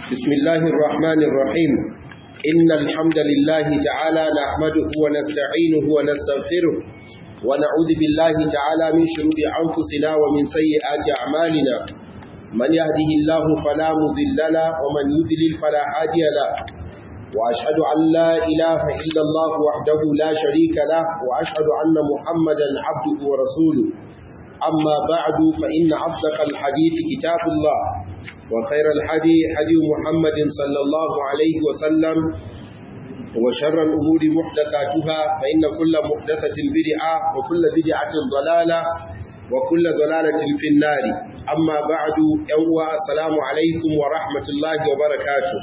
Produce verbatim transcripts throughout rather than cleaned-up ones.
بسم الله الرحمن الرحيم إن الحمد لله تعالى نحمده ونستعينه ونستغفره ونعوذ بالله تعالى من شرور أنفسنا ومن سيئات أعمالنا من يهده الله فلا مضل له ومن يضلل فلا هادي له وأشهد أن لا إله إلا الله وحده لا شريك له وأشهد أن محمدا عبده ورسوله أما بعد فإن أصدق الحديث كتاب الله وخير الحديث حديث محمد صلى الله عليه وسلم وشر الأمور محدثاتها فإن كل محدثة بدعة وكل بدعة ضلالة وكل ضلالة في النار أما بعد يوم السلام عليكم ورحمة الله وبركاته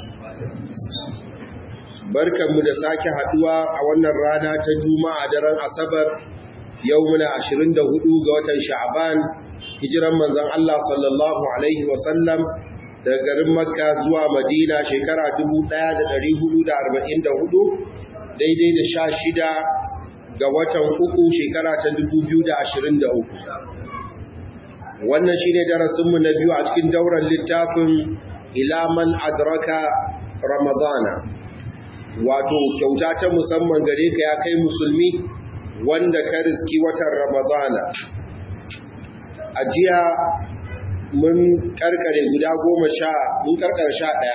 بركة مدساكة حدوى أولنا الرانا تجومع درن أصبر يومنا عشرين دهدو قوة شعبان هجرا من زن الله صلى الله عليه وسلم daga garin Makka zuwa Madina shekara dubu ɗaya da ɗari hudu da arba'in da hudu daidai da sha shida ga watan uku shekara ta dubu biyu da ashirin da uku. Wannan shi ne darasinmu na biyu a cikin daular littafin ilaman adraka Ramadana, wato kyauta ta musamman gare ka ya kai musulmi wanda ka riski watan Ramadana. A jiya mun karkare guda goma sha mun karkare sha ɗaya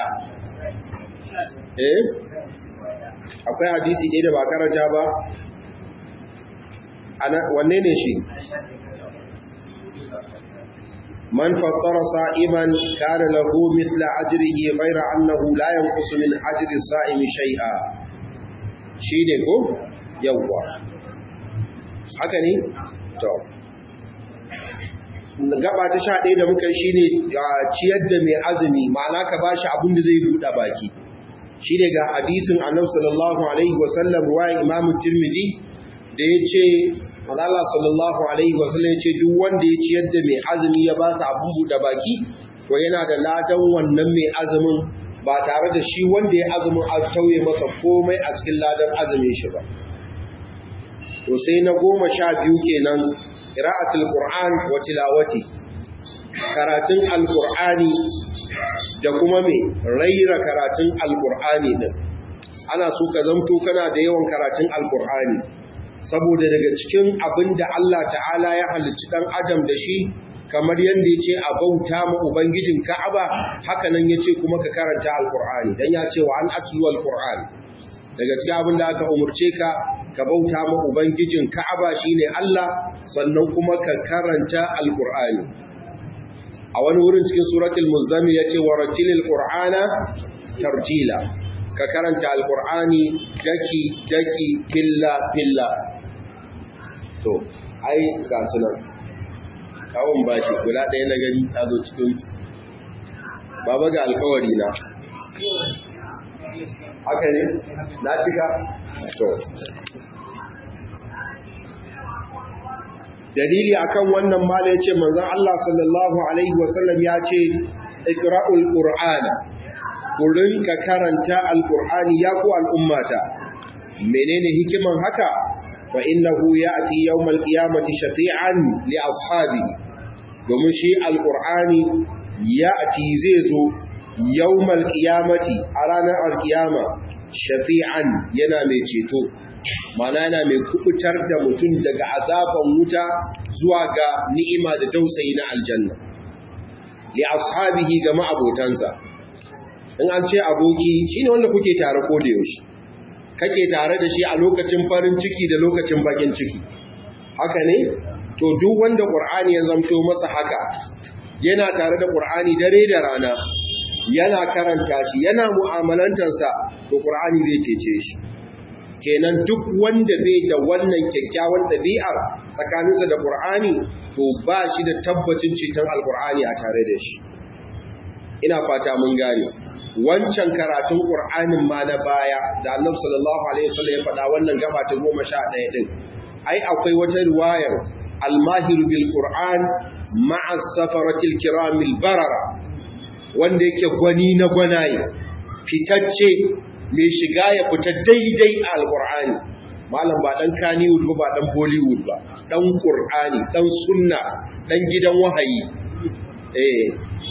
eh akwai hadisi ɗaya da ba karanta ba ana wanne ne shi man fattara sa'iman kana lahu mithla ajrihi ghayra annahu la yanqusu min ajri as-sa'imi shay'a shine ko yawwa haka ne to gaba ta sha ɗaya da muka shi ne ciyar da mai azumi ma'ana ka ba shi abin da zai buɗe baki shi ne ga hadisin annabi sallallahu alaihi wasallam ruwayan imamu tirmidhi da ya ce malala sallallahu alaihi wasallam ya ce duk wanda ya ciyar da mai azumi ya ba su abin buɗe baki to yana da ladan wannan mai azumin ba tare da shi wanda ya azumin a tauye masa komai a cikin ladan azumin shi ba. To sai na goma sha biyu kenan qira'atul qur'an wa tilawati, karatun alqur'ani da kuma me raira karatun alqur'ani din. Ana so ka zanto kana da yawan karatun alqur'ani saboda daga cikin abinda Allah ta'ala ya halicci dan adam da shi kamar yanda yace a bauta ma ubangijin Ka'aba, haka nan yace kuma ka karanta alqur'ani dan yace wa an atlu alqur'an. Daga cikin abinda aka umurce ka ka bauta ma ubangijin Ka'aba shine Allah, sannan kuma ka karanta alqur'ani. A wani wurin cikin suratul muzammil yace waratilil qur'ana tarjila, ka karanta alqur'ani daki daki killa killa. To ai ga sunan kawun bashi guda ɗaya na gani ta zo cikin su baba ga alƙawari na haka ne na cika to dalili akan wannan mala yace manzon Allah sallallahu alaihi wasallam yace iqra'ul qur'ana, kurin ka karanta alqur'ani ya ku al'ummata. Menene hikiman haka? Fa innahu ya'ti yawmal qiyamati shafi'an li ashabihi, domin shi alqur'ani ya'ti zai zo yawmal qiyamati a ranar alqiyama shafi'an yana mai ceto, mana yana mai kubutar da mutum daga azaban wuta zuwa ga ni'ima da tausayi na aljanna li ashabihi ga ma'abotansa. in an ce aboki shine wanda kuke tare ko da yaushe, kake tare da shi a lokacin farin ciki da lokacin bakin ciki, haka ne? To duk wanda Qur'ani ya zamto masa haka, yana tare da Qur'ani dare da rana, yana karanta shi, yana mu'amalantarsa, to Qur'ani zai cece shi. Kenan duk wanda bai da wannan kyakkyawan ɗabi'ar tsakaninsa da Qur'ani, to ba shi da tabbacin ceton Al-Qur'ani a tare da shi. Ina fata mun gane. Wancan karatun Qur'anin ma na baya da Annabi sallallahu alaihi wasallam ya faɗa wannan gaba ta goma sha ɗaya din. Ai akwai wata riwayar al-mahir bil Qur'an ma'a safaratil kiramil barara, wanda yake gwani na gwanaye, fitacce mai shiga ya fita daidai a alƙur'ani. Malam ba ɗan Kannywood ba, ba ɗan Bollywood ba, ɗan Ƙur'ani, ɗan sunna, ɗan gidan wahayi. Eh,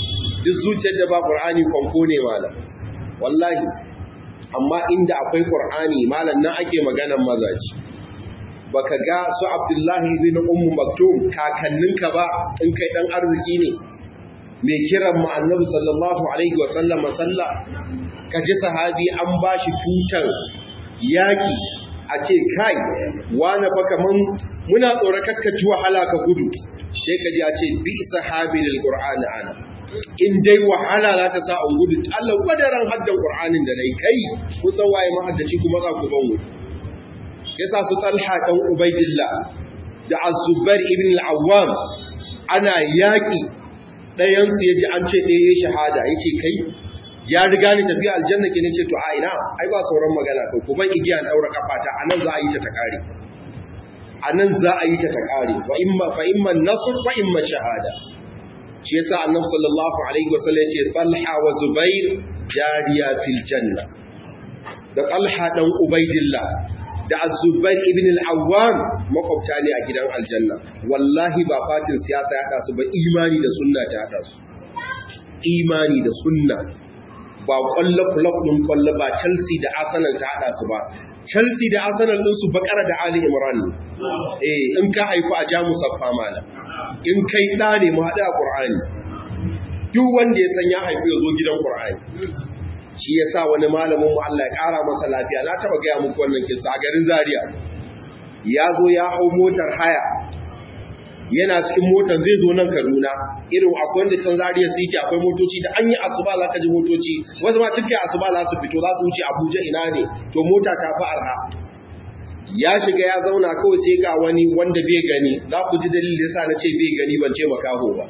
duk zuciyar da ba qur'ani fanko ne malam wallahi amma inda akwai qur'ani malam nan ake maganan mazaji baka ga su Abdullahi ibn Ummu Maktum kakanninka ba in kai dan arziki ne mai kiran mu Annabi sallallahu alaihi wa sallam sallah kaji sahabi an bashi tutar yaki a ce kai wani fa kaman muna tsoron kakkaci wahala ka gudu sai kaji a ce bi sahabi lil qur'ani ana in dai wahala za ta sa an gudu Allah wadaran haddan qur'anin da dai kai kusan waye mahaddaci kuma za ku ban gudu yasa su Talha dan Ubaidillah da Az-Zubair ibn al-Awwam ana yaki dayan su yaji an ce ɗaya shahada yace kai ya riga ni tafiya aljanna ke ne ce to a ina ai ba sauran magana kai ko ban igiya daura kafata anan za a yi ta ta kare anan za a yi ta ta kare wa imma fa imma nasr wa imma shahada shi yasa annabi sallallahu alaihi wasallam yace Talha wa Zubair jariya fil janna da Talha dan Ubaidillah da Az-Zubair ibn al-Awwam makwabta ne a gidan aljanna wallahi ba fatin siyasa ya hada su ba imani da sunna ta hada su imani da sunna ba kwallo club din kwallo ba Chelsea da Arsenal ta hada su ba Chelsea da Arsenal din su Bakara da Ali Imran eh in ka haifu a Jamus fa mala in kai da ne mu hada Qur'ani duk wanda ya san ya haifu ya zo gidan Qur'ani shi yasa wani malamin mu Allah ya kara masa lafiya na taba ga muku wannan kissa a garin Zaria ya zo ya hau motar haya yana cikin motar zai zo nan Kaduna irin akwai wanda can Zaria su yake akwai motoci da an yi asuba za ka ji motoci wasu ma cikin asuba za su fito za su wuce Abuja ina ne to mota ta fi arha ya shiga ya zauna kawai sai ga wani wanda bai gani za ku ji dalilin yasa na ce bai gani ban ce makaho ba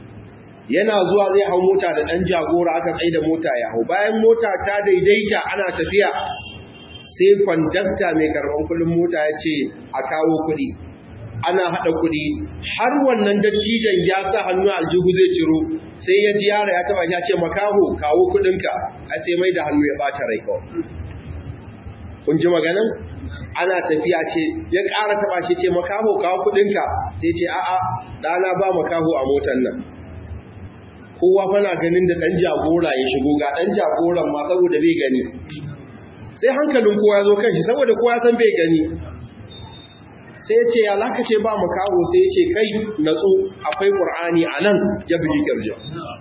yana zuwa zai hau mota da ɗan jagora aka tsaye da mota ya hau bayan mota ta daidaita ana tafiya sai kwandakta mai karɓar kuɗin mota ya ce a kawo kuɗi ana haɗa kuɗi har wannan dattijan ya sa hannu aljihu zai ciro sai ya ji yara ya taɓa ya ce makaho kawo kuɗinka a sai mai da hannu ya ɓata rai kawai kun ji maganan ana tafiya ce ya ƙara taɓa shi ce makaho kawo kuɗinka sai ce a'a ɗana ba makaho a motar nan kowa fana ganin da ɗan jagora ya shigo ga ɗan jagoran ma saboda bai gani sai hankalin kowa ya zo kan shi saboda kowa san bai gani sai ce ya laka ce ba mu kawo sai ce kai natsu akwai ƙur'ani a nan ya bugi ƙirjin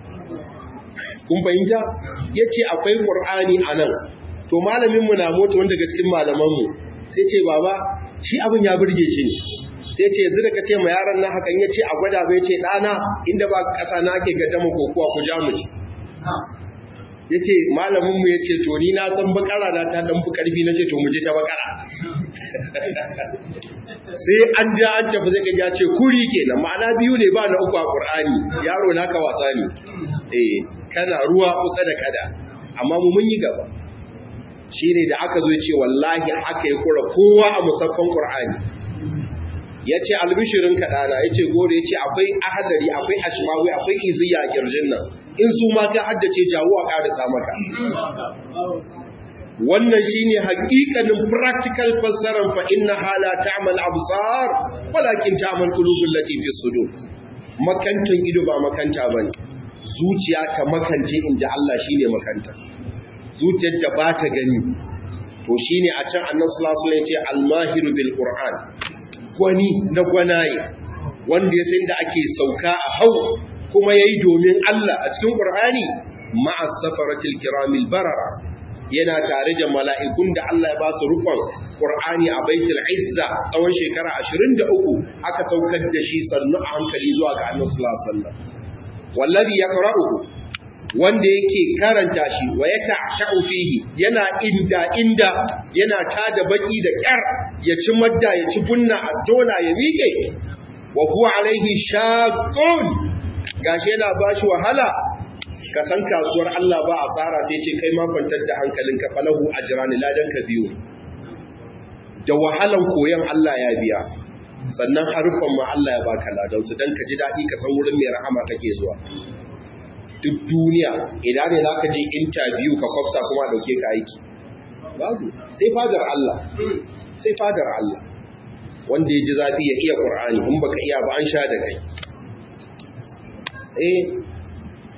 kun fahimta ya ce akwai ƙur'ani a nan to malaminmu na mota wanda daga cikin malamanmu sai ce baba shi abin ya burge shi ne sai ce yanzu da ka ce ma yaran nan hakan ya ce a gwada bai ce ɗana inda ba ƙasa na ake gaddama kokowa ku ja mu ci ya ce malaminmu ya ce to ni na san bakara na ta ɗan fi ƙarfi na ce to mu je ta bakara sai an ja an tafi zai ya ce kuri kenan ma'ana biyu ne ba na uku a ƙur'ani yaro naka wasa ne eh kana ruwa kusa da kada amma mu mun yi gaba shine da aka zo ya ce wallahi aka yi kura kowa a musaffan ƙur'ani ya ce albishirin kaɗana ya ce gore ya ce akwai ahadari akwai ashmawi akwai iziya a ƙirjin nan in su ma ka haddace jawo a ƙarisa maka wannan shine haƙiƙanin practical fassarar fa inna hala ta'mal absar walakin ta'mal qulubul lati fi sudur makantan ido ba makanta bane zuciya ta makance inji Allah shine makanta zuciyar da ba ta gani to shine a can annabi sallallahu alaihi wasallam ya ce al-mahiru bil qur'an gwani na gwanaye wanda ya san da ake sauka a hau kuma yayi domin Allah a cikin qur'ani ma'as safaratil kiramil barara yana tare da mala'ikun da Allah ya ba su rufon Qur'ani a Baitul Izza tsawon shekara ashirin da uku aka saukar da shi sannu a hankali zuwa ga Annabi sallallahu alaihi wasallam wallazi yaqra'uhu wanda yake karanta shi wa yaka'u fihi yana inda inda yana tada baki da kyar ya ci madda ya ci bunna a dona ya miƙe wa huwa alaihi shaqqun gashi yana bashi wahala ka san kasuwar Allah ba asara sai ce kai ma kwantar da hankalinka falahu ajrani ladan ka biyu da wahalan koyon Allah ya biya sannan harufan ma Allah ya baka ladan su dan ka ji dadi ka san wurin mai rahama kake zuwa duk duniya idan ne zaka je interview ka kwafsa kuma dauke ka aiki babu sai fadar Allah sai fadar Allah wanda ya ji zafi ya iya Qur'ani in baka iya ba an sha da kai eh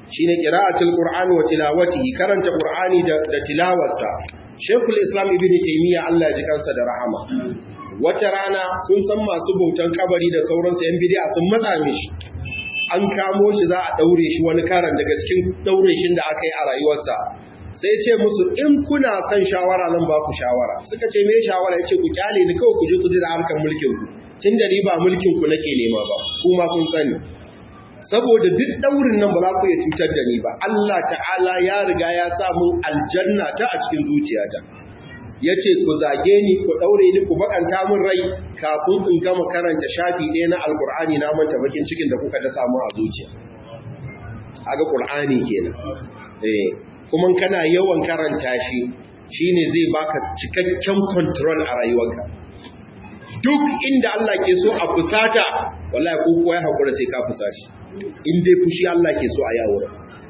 shine qira'atul qur'ani wa tilawatihi, karanta qur'ani da, da tilawarsa. Sheikhul Islam Ibn Taymiyyah Allah ya ji kansa da rahama, wata rana kun san masu bautan kabari da sauransu yan bid'a sun matsa mishi, an kamo shi za a daure shi wani karan daga cikin daure shin da aka yi a rayuwarsa, sai ce musu in kuna son shawara zan ba ku shawara. Suka ce me shawara? yace ku kyale ni kawai ku je ku ji da harkar mulkin ku, tunda ni ba mulkin ku nake nema ba, kuma kun sani saboda duk daurin nan ba za ku iya cutar da ni ba. Allah ta'ala ya riga ya sa mun aljanna ta a cikin zuciyata, yace ku zage ni, ku daure ni, ku bakanta min rai kafin in gama karanta shafi ɗaya na alqur'ani na manta bakin cikin da kuka ta samu a zuciya. Aga qur'ani kenan. Eh kuma kana yawan karanta shi shine zai baka cikakken control a rayuwarka. Duk inda Allah ke so a fusata, wallahi ko kowa ya hakura sai ka fusashi. In dai fushi Allah ke so a yawo.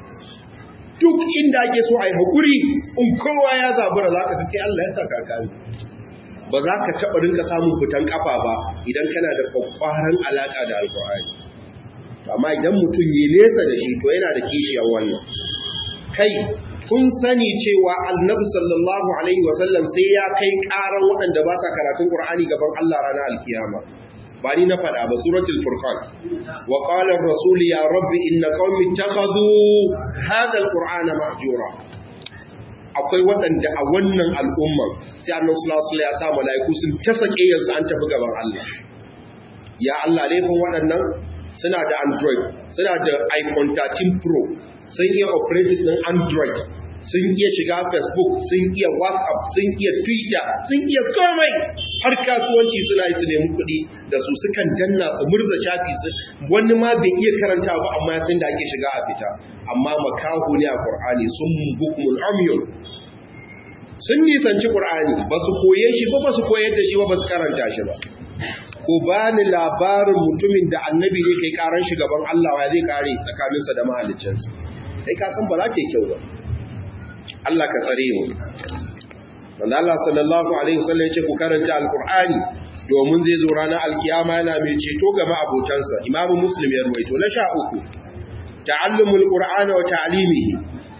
Duk inda ake so a yi hakuri, in kowa ya zabura zaka ga kai Allah ya saka ka. Ba za ka taɓa rinka samun fitan kafa ba idan kana da kwakwaran alaka da Alƙur'ani. Amma idan mutum ya nesa da shi to yana da kishiyar wannan. Kai kun sani cewa annabi sallallahu alaihi wasallam sai ya kai karan waɗanda ba sa karatun Qur'ani gaban Allah ranar alkiyama. Ba ni na faɗa ba, suratul furqan. Wa qala ar-rasul ya rabbi inna qaumi ittakhadhu hadha al-qur'ana mahjura. Akwai waɗanda a wannan al'umma sai annabi sallallahu alaihi wasallam ya sa malaiku sun tafake yansu an tafi gaban Allah. Ya Allah, laifin waɗannan suna da Android, suna da iPhone thirteen Pro, sun iya operating ɗin Android, sun iya shiga Facebook, sun iya WhatsApp, sun iya Twitter, sun iya komai, har kasuwanci suna yi su nemi kuɗi da su, sukan danna su murza shafi su, wani ma bai iya karanta ba amma ya san da ake shiga a fita, amma makahu ne a Qur'ani, sun bukmul umyun, sun nisanci Qur'ani, ba su koye shi ba, ba su koyar da shi ba, ba su karanta shi ba. Ko ba ni labarin mutumin da annabi ne kai karan shi gaban Allah wa zai kare tsakaninsa da mahaliccinsa. Kai ka san ba za ta yi kyau ba. Allah ka tsare mu. Wanda Allah sallallahu alaihi wasallam ya ce ku karanta alqur'ani domin zai zo ranar alkiyama yana mai ceto ga ma'abotansa. Imam Muslim ya ruwaito. Na sha uku, ta'allumul qur'ana wa ta'limihi.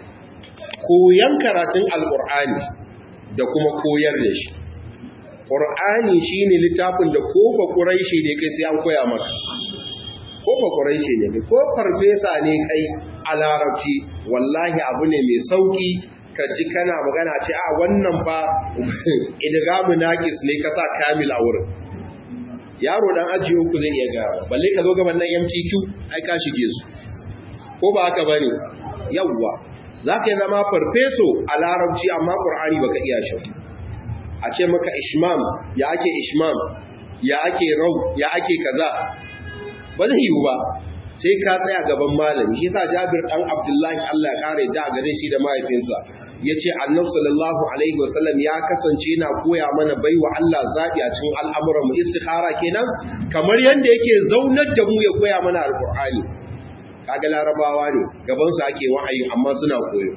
Koyan karatun alqur'ani da kuma koyar da shi. Qur'ani shine littafin da ko ba Quraishi ne kai sai an koya maka. Ko ba Quraishi ne kai, ko farfesa ne kai a Larabci, wallahi abu ne mai sauki ka ji kana magana ce a wannan fa idgamu naqis ne ka sa kamil a wurin. Yaro dan ajiyo ku zai iya ga, balle ka zo gaban nan M C Q ai ka shige su. Ko ba haka bane? Yawwa, zaka yi zama farfeso a Larabci amma Qur'ani baka iya shi. A ce maka ishmam, ya ake ishmam, ya ake rau, ya ake kaza, ba zai yiwu ba sai ka tsaya gaban malami. Shi sa Jabir dan Abdullahi Allah ya kare da gare shi da mahaifinsa yace Annabi sallallahu alaihi wasallam ya kasance yana koya mana baiwa Allah zabi a cikin al'amuran mu, istikhara kenan, kamar yanda yake zaunar da mu ya koya mana alqur'ani. Kaga Larabawa ne gaban su ake wa'ayi amma suna koyo.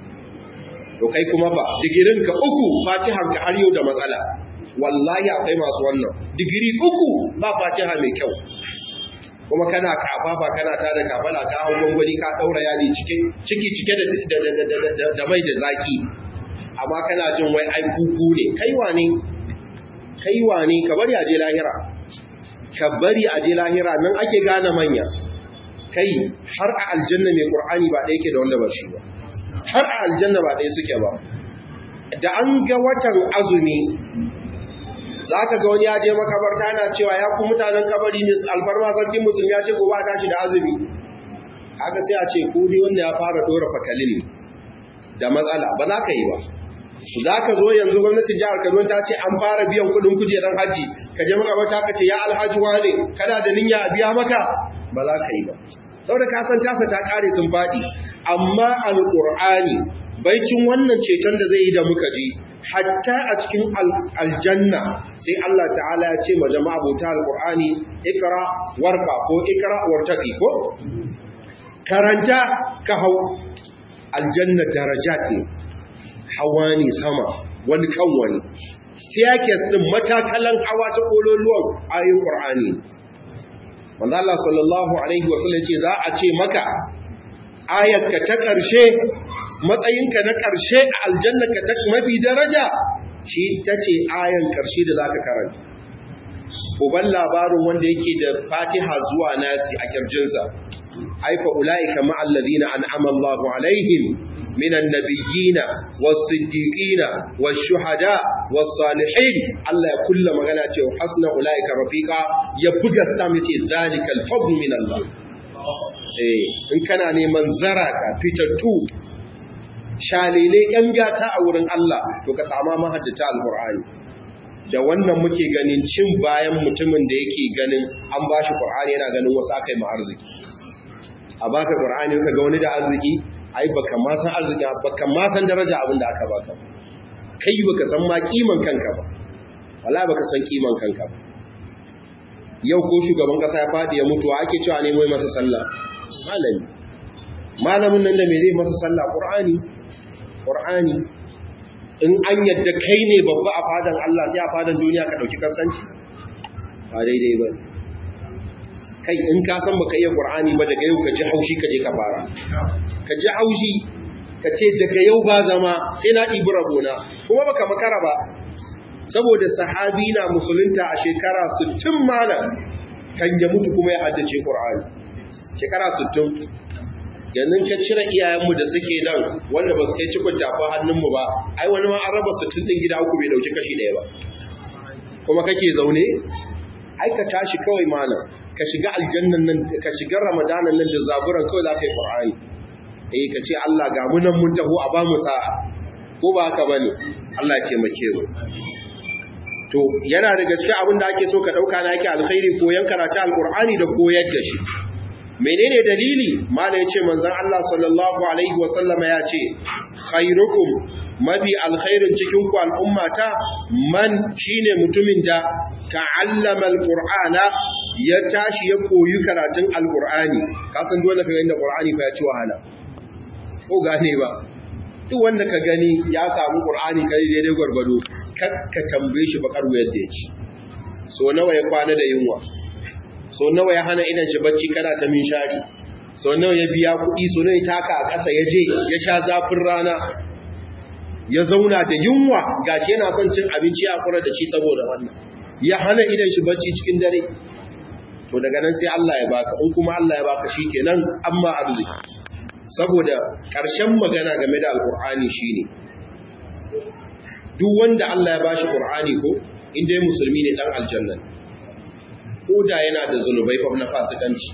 To kai kuma ba, digirin ka uku fatihan ka har yau da matsala. Wallahi akwai masu wannan digiri uku ba fatiha mai kyau, kuma kana kafafa kana tada kafala ka hawo gwangwani ka daura yadi cike ciki cike da da da mai da zaki, amma kana jin wai ai kuku ne. Kai wane kai wane ka bari aje lahira, ka bari aje lahira nan ake gane manya. Kai har a aljanna mai Qur'ani ba ɗaya yake da wanda ba shi ba, har a aljanna ba ɗaya suke ba. Da an ga watan azumi za ka ga wani ya je makabarta yana cewa ya ku mutanen kabari ne alfarma sarkin musulmi ya ce gobe a tashi da azumi. Haka sai a ce ku ne wanda ya fara dora fatalin da matsala, ba za ka yi ba. Za ka zo yanzu gwamnatin jihar Kaduna ta ce an fara biyan kuɗin kujerar hajji, ka je makabarta ka ce ya alhaji wane kana da niyya a biya maka, ba za ka yi ba. Saboda ka san tasa ta kare sun faɗi. Amma alƙur'ani baikin wannan ceton da zai yi da muka ji, hatta a cikin aljanna sai Allah ta'ala ya ce ma jama'a bauta alqur'ani ikra warqa ko ikra wartaqi ko karanta ka hau. Aljanna darajat ne, hawa ne sama wani kan wani, staircase din matakalan hawa ta kololuwan ayoyin qur'ani. Wanda Allah sallallahu alaihi wasallam ce za a ce maka ayarka ta ƙarshe, matsayinka na ƙarshe a aljannaka ta mafi daraja shi ta ce ayan ƙarshe da za ka karanta. Uban labarin wanda yake da Fatiha zuwa Nasi a kirjinsa, aifa ula'ika ma'allazina an'ama Allahu alaihim minan nabiyina was-siddiqina wash-shuhada was-salihin. Allah ya kulla magana cewa hasna ula'ika rafiqa, ya buga ta mace zalikal fadlu min Allah. Eh, in kana neman zaraka fitattu shalele yan gata a wurin Allah, to ka sama mahaddata alqur'ani. Da wannan muke ganin cin bayan mutumin da yake ganin an bashi qur'ani yana ganin wasu akai ma arziki. A baka qur'ani ka ga wani da arziki, ai baka ma san arziki, baka ma san daraja abin da aka baka. Kai baka san ma kiman kanka ba. Wallahi baka san kiman kanka ba. Yau ko shugaban kasa ya fadi ya mutu ake cewa ne mai masa sallah. Malami. Malamin nan da me zai masa sallah? Qur'ani. Qur'ani. In an yadda kai ne babba a fadan Allah sai a fadan duniya ka dauki kaskanci? Ba daidai ba. Kai in ka san baka iya Qur'ani ba, daga yau ka ji haushi ka je ka fara. Ka ji haushi ka ce daga yau ba zama sai na ɗibi rabona, kuma baka makara ba. Saboda sahabi na musulunta a shekara sittin malam kan ya mutu kuma ya haddace Qur'ani. Shekara sittin. Yanzu ka cire iyayenmu da suke nan wanda ba su kai cikon tafa hannunmu ba, ai wani ma an raba sittin ɗin gida uku bai dauki kashi ɗaya ba. Kuma kake zaune? Ai ka tashi kawai malam, ka shiga aljannan nan, ka shiga ramadanan nan da zaburan kawai za ka yi Qur'ani. Eh ka ce Allah ga mu nan mun taho a ba mu sa'a. Ko ba haka bane? Allah ya taimake mu. To yana daga cikin abin da ake so ka dauka na yake alkhairi koyan karatu alqur'ani da koyar da shi. Menene dalili? Mala yace manzon Allah sallallahu alaihi wa sallama yace khairukum mabi alkhairin cikin ku al'ummata man shine mutumin da ta'allama alqur'ana ya tashi ya koyi karatun alqur'ani. Ka san dole ka ga inda qur'ani fa ya ci wahala. Ko gane ba? Duk wanda ka gani ya samu qur'ani kai daidai gwargwado, kakka tambaye shi bakar wayar da yake. So nawa ya kwana da yunwa? So nawa ya hana idan shi bacci kana ta min shari? So nawa ya biya kuɗi, so nawa ya taka a ƙasa ya je ya sha zafin rana, ya zauna da yunwa gashi yana son cin abinci a kura da shi saboda wannan, ya hana idan shi bacci cikin dare. To daga nan sai Allah ya baka, in kuma Allah ya baka shikenan amma arziki. Saboda ƙarshen magana game da alƙur'ani shine duk wanda Allah ya bashi Qur'ani ko in dai musulmi ne dan aljanna, ko da yana da zunubai fa na fasikanci,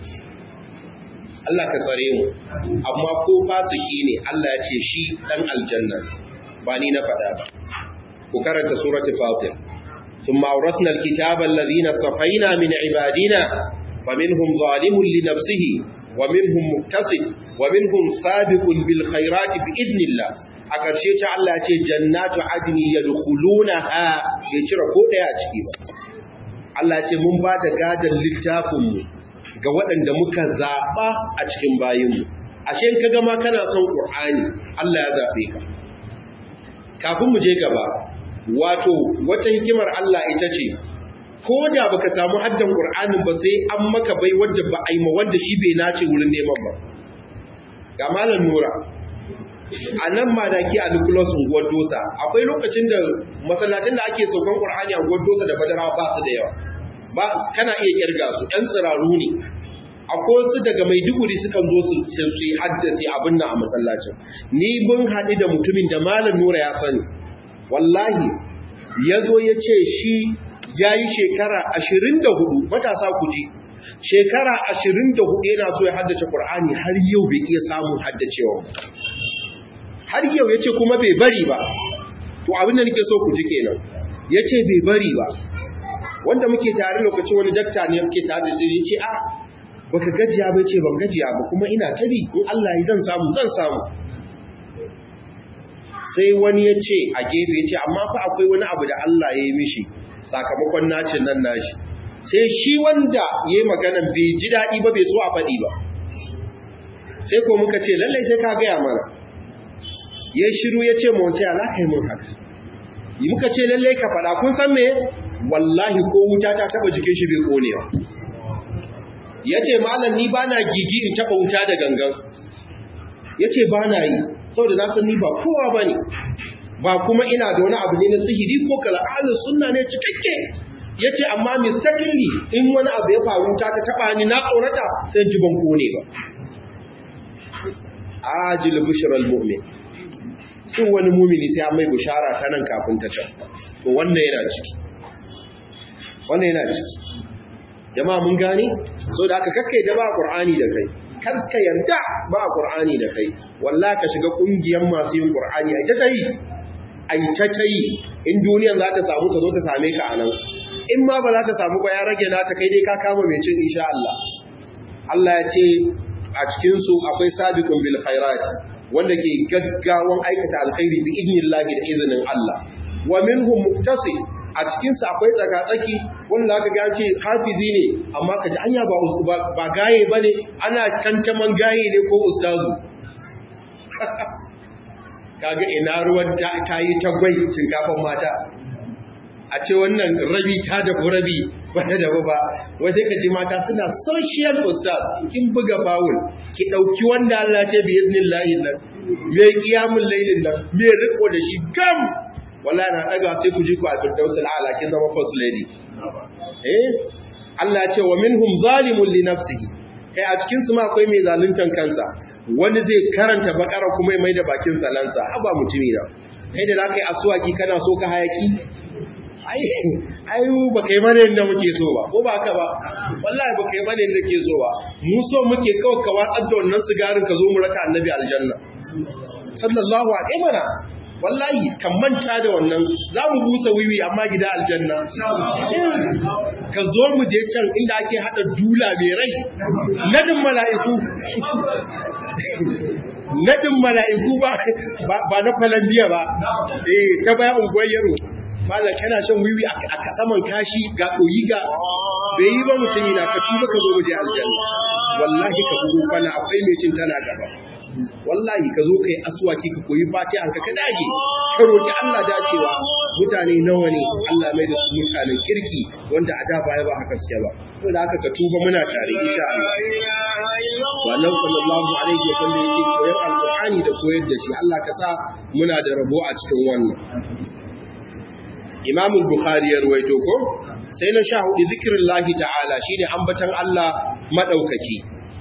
Allah ka tsare mu, amma ko fasiki ne Allah ya ce shi dan aljanna, ba ni na faɗa ba. Ku karanta suratul Fatir. Thumma awrathna alkitaba alladhina safaina min ibadina faminhum zalimun li nafsihi wa minhum muqtasid wa minhum sabiqun bil khairati bi idnillah. A ƙarshe ta Allah ya ce jannatu adni yadkhulunaha, bai cire ko daya a ciki ba. Allah ce mun ba da gadon littafinmu ga waɗanda muka zaɓa a cikin bayinmu. Ashe in ka gama kana son Ƙur'ani, Allah ya zaɓe ka. Kafin mu je gaba, wato wata hikimar Allah ita ce, ko da baka samu haddan Ƙur'anin ba sai an maka bai wadda ba a yi ma wanda shi bai nace wurin neman ba. Ga Malam Nura, a nan madaki a Nicholas unguwar Dosa, akwai lokacin da masallacin da ake saukan Ƙur'ani a unguwar Dosa da Badarawa ba su da yawa. Ba kana iya kirga su, ɗan tsiraru ne. Akwai su daga Maiduguri sukan zo su su yi haddasi abin nan a masallacin. Ni mun haɗu da mutumin da Malam Nura ya sani. Wallahi ya zo ya ce shi ya yi shekara ashirin da hudu, matasa ku ji, shekara ashirin da hudu yana so ya haddace Ƙur'ani har yau bai iya samun haddacewa ba. Har yau ya ce kuma bai bari ba. To abin da nake so ku ji kenan. Ya ce bai bari ba. Wanda muke tare lokacin wani dakta ne muke tare da shi ya ce a baka gajiya ba, ce ban gajiya ba kuma ina tabi, in Allah ya zan samu zan samu. Sai wani ya ce a gefe ya ce amma fa akwai wani abu da Allah ya yi mishi sakamakon nacin nan nashi. Sai shi wanda ya yi maganan bai ji daɗi ba, bai so a faɗi ba. Sai ko muka ce lallai sai ka gaya mana. Ya shiru ya ce mawanci ala kai mun haka. Muka ce lallai ka faɗa, kun san me? Wallahi ko wuta ta taɓa jikin shi bai ƙone ba. Ya ce malam ni ba na gigi in taɓa wuta da gangan. yace ba na yi saboda na san ni ba kowa bane ba kuma ina da wani abu ne na sihiri ko kala ahlus sunna ne cikakke yace amma mistakenly in wani abu ya faru ta ta taba ni na tsorata sai ji ban kone ba ajil bushral mu'min duk wani mu'mini sai an mai bushara ta nan kafin ta can to wannan yana ciki wannan yana ciki jama'a mun gane so da aka kakkai da ba qur'ani da kai karka yarda ba qur'ani da kai wallahi ka shiga kungiyar masu yin qur'ani ai ta tayi ai ta tayi in duniyar za ta samu ta zo ta same ka anan in ma ba za ta samu ba ya rage na ta kai dai ka kama mai cin insha Allah Allah ya ce a cikin su akwai sabiqun bil khairat wanda ke gaggawan aikata alkhairi bi idnillahi da izinin Allah wa minhum muqtasid a cikin su akwai tsakatsaki wanda aka ga ce hafizi ne amma kaji anya ba ba gaye bane ana tantaman gaye ne ko ustazu kaga ina ruwan ta yi tagwai shinkafan mata a ce wannan rabi ta da rabi ba ta dabu ba wajen ka ce mata suna social ustaz kin buga bawul ki dauki wanda Allah ce bi idnillahi nan me qiyamul lailin nan me riko da shi gam wallahi na daga sai ku ji ku a firdausul ala kin zama first lady eh Allah ya ce wa minhum zalimun li nafsihi kai a cikin su ma akwai mai zaluntan kansa wani zai karanta bakara kuma mai da bakin salansa haba mutumi da kai da zaka yi aswaki kana so ka hayaki ai ai ba kai bane inda muke so ba ko ba haka ba wallahi ba kai bane inda ke so ba mu so muke kawai ka watsar da wannan sigarin ka zo mu raka annabi aljanna sallallahu alaihi wa sallam wallahi kan manta da wannan za mu busa wiwi amma gida aljanna ka zo mu je can inda ake hada dula mai rai nadin mala'iku nadin mala'iku ba ba na falandiya ba eh ta baya unguwar yaro mallan kana shan wiwi a saman kashi ga koyi ga bai yi ba mutumi na ka tuba ka zo mu je aljanna wallahi ka bugu kwana akwai mai cin tana gaba wallahi ka zo kai aswaki ka koyi fatiha ka ka dage ka roki Allah dacewa mutane nawa ne Allah mai da su mutanen kirki wanda a da baya ba haka suke ba to da haka ka tuba muna tare insha Allah wannan sallallahu alaihi wa sallam yace koyar alqur'ani da koyar da shi Allah ka sa muna da rabo a cikin wannan Imam al-Bukhari ya ruwaito ko sai na sha hudu zikrullahi ta'ala shine ambatan Allah madaukaki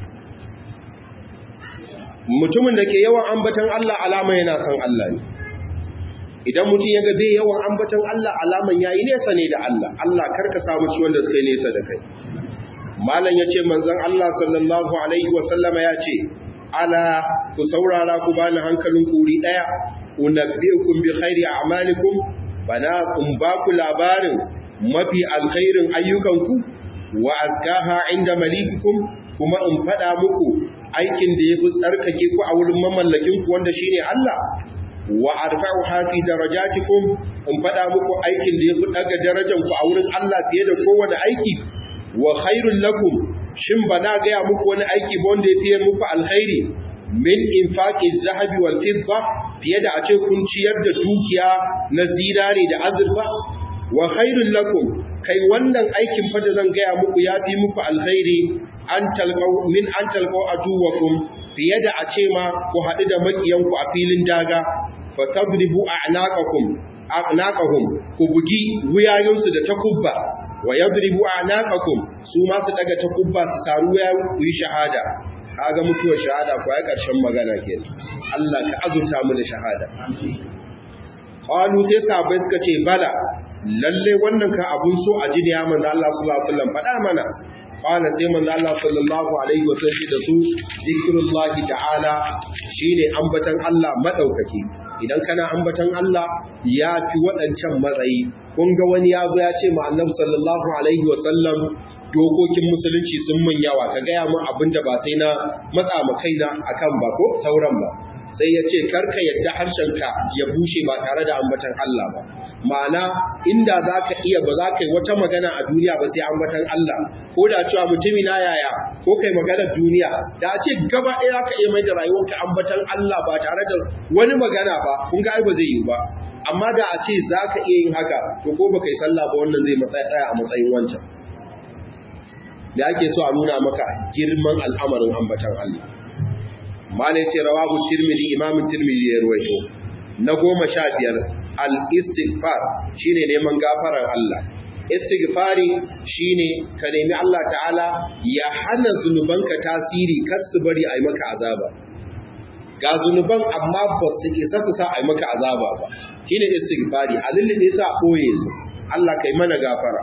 mutumin da ke yawan ambatan Allah alama yana son Allah ne idan mutum ya ga bai yawan ambatan Allah alaman yayi nesa ne da Allah Allah karka samu ci wanda suka yi nesa da kai malam yace manzon Allah sallallahu alaihi wa sallama yace ala ku saurara ku bani hankalin kuri daya unabbiukum bi khairi a'malikum bana kun ba ku labarin mafi alkhairin ayyukanku wa azkaha inda malikikum kuma in fada muku aikin da yafi tsarkake ku a wurin mamallakin ku wanda shine Allah wa arfa'u hafi darajatikum in fada muku aikin da yafi daga darajar ku a wurin Allah fiye da kowane aiki wa khairul lakum shin bana ga ya muku wani aiki ba wanda yafi muku alkhairi min infaqi zahabi wal fidda fiye da a ce kun ciyar da dukiya na zinare da azurfa wa khairul lakum kai wannan aikin fa da zan gaya muku yafi muku alkhairi an talqau min an talqau aduwakum fiye da a ce ma ku haɗu da makiyanku a filin daga fa tadribu a'naqakum a'naqahum ku bugi wuyayensu da takubba wa yadribu a'naqakum su ma su daga takubba su saru ya ku yi shahada kaga mutuwar shahada ko ai karshen magana kenan Allah ka azurta mu da shahada qalu sai sahabbai suka ce bala lalle wannan ka abun so a ji ne ya manzo Allah sallallahu alaihi wasallam faɗa mana qala sai manzo Allah sallallahu alaihi wasallam da su zikrullahi ta'ala shine ambatan Allah madaukaki idan kana ambatan Allah ya fi waɗancan matsayi kun ga wani ya zo ya ce ma annabi sallallahu alaihi wasallam dokokin musulunci sun mun yawa ka gaya mun abinda ba sai na matsa ma kaina akan ba ko sauran ba sai ya ce karka yadda harshenka ya bushe ba tare da ambatan Allah ba ma'ana inda za ka iya ba za ka yi wata magana a duniya ba sai ambatan Allah ko da cewa mutumi na yaya ko kai maganar duniya da a ce gaba ɗaya za ka iya mai da rayuwarka ambatan Allah ba tare da wani magana ba kun ga ai ba zai yi ba amma da a ce za ka iya yin haka to ko ba kai sallah ba wannan zai matsayi ɗaya a matsayin wancan da ake so a nuna maka girman al'amarin ambatan Allah malai ce rawahu tirmidhi imam tirmidhi ya ruwaito. Na goma sha biyar al-istighfar shine neman gafarar Allah. Istighfari shine ka nemi Allah ta'ala ya hana zunubanka tasiri kar su bari a yi maka azaba. Ga zunuban amma ba su isa su sa a yi maka azaba ba. Shine istighfari, a lullube su a ɓoye su. Allah kai mana gafara.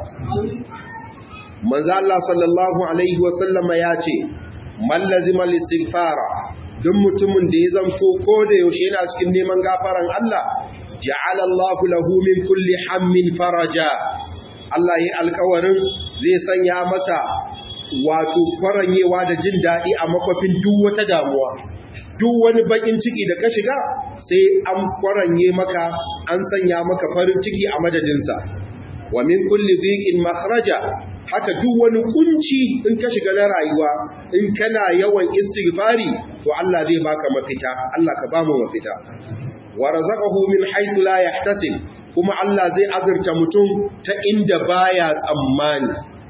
Manzo Allah sallallahu alaihi wa sallama ya ce, man lazima al-istighfara, duk mutumin da ya zanto ko da yaushe yana cikin neman gafaran Allah, ja'ala Allahu lahu min kulli hammin faraja. Allah yi alkawarin zai sanya masa wato kwaranyewa da jin daɗi a makwafin duk wata damuwa. Duk wani bakin ciki da ka shiga sai an kwaranye maka, an sanya maka farin ciki a madadinsa. Wa min kulli dhiqin makhraja, haka duk wani kunci in ka shiga na rayuwa, in kana yawan istighfari to Allah zai baka mafita. Allah ka ba mu mafita. Wa razaqahu min haythu la yahtasib, kuma Allah zai azurta mutum ta inda baya tsammani.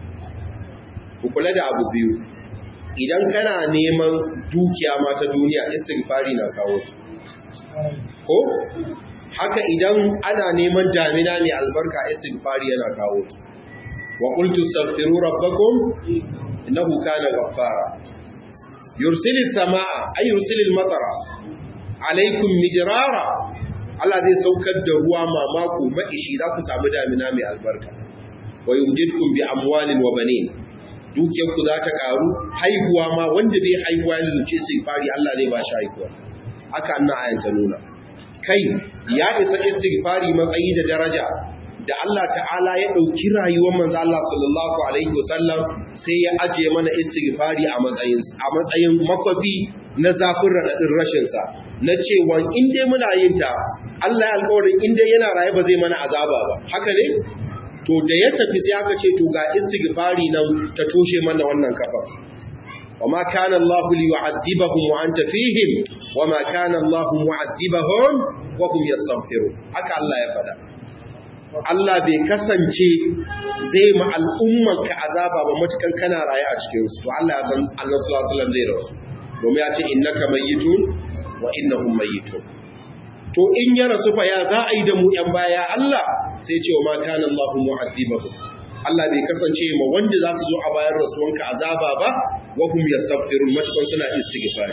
Ku kula da abu biyu, idan kana neman dukiya ma ta duniya istighfari na kawo ta, ko haka idan ana neman damina ne albarka istighfari yana kawo ta. wa qultu astaghfiru rabbakum innahu kana ghaffara yursilis samaa ay yursilil matara alaikum midrara. Allah zai saukar da ruwa mamako maishi, za ku samu damina mai albarka. Wa yumdidkum bi amwalin wa banin, dukiyarku za ta karu, haihuwa ma wanda bai haihuwa ya zuce sai fari Allah zai ba shi haihuwa. Haka annan ayan ta nuna. Kai ya isa istighfari matsayi da daraja da Allah ta'ala ya dauki rayuwar manzo Allah sallallahu alaihi wasallam sai ya aje mana istighfari a matsayin a matsayin makwafi na zafin radadin rashin sa, na cewa in dai muna yin ta Allah ya alƙawarin in dai yana raye ba zai mana azaba ba. Haka ne? To da ya tafi sai aka ce to ga istighfari nan ta toshe mana wannan kafa. Wama kana Allahu liyu'adhibahum wa anta fihim wama kana Allahu mu'adhibahum wa hum yastaghfirun. Haka Allah ya faɗa. Allah bai kasance zai ma al'umman ka azaba ba matukan kana raye a cikin su. To Allah ya san Allah sallallahu alaihi wasallam zai rasu. Domin ya ce innaka mayyitun wa innahum mayyitun. To in ya rasu fa ya za a yi da mu ‘yan baya Allah sai ce wa ma kana Allahu mu'adhibahum. Allah bai kasance ma wanda za su zo a bayan rasuwanka azaba ba, wa hum yastaghfirun, matukan suna istighfar.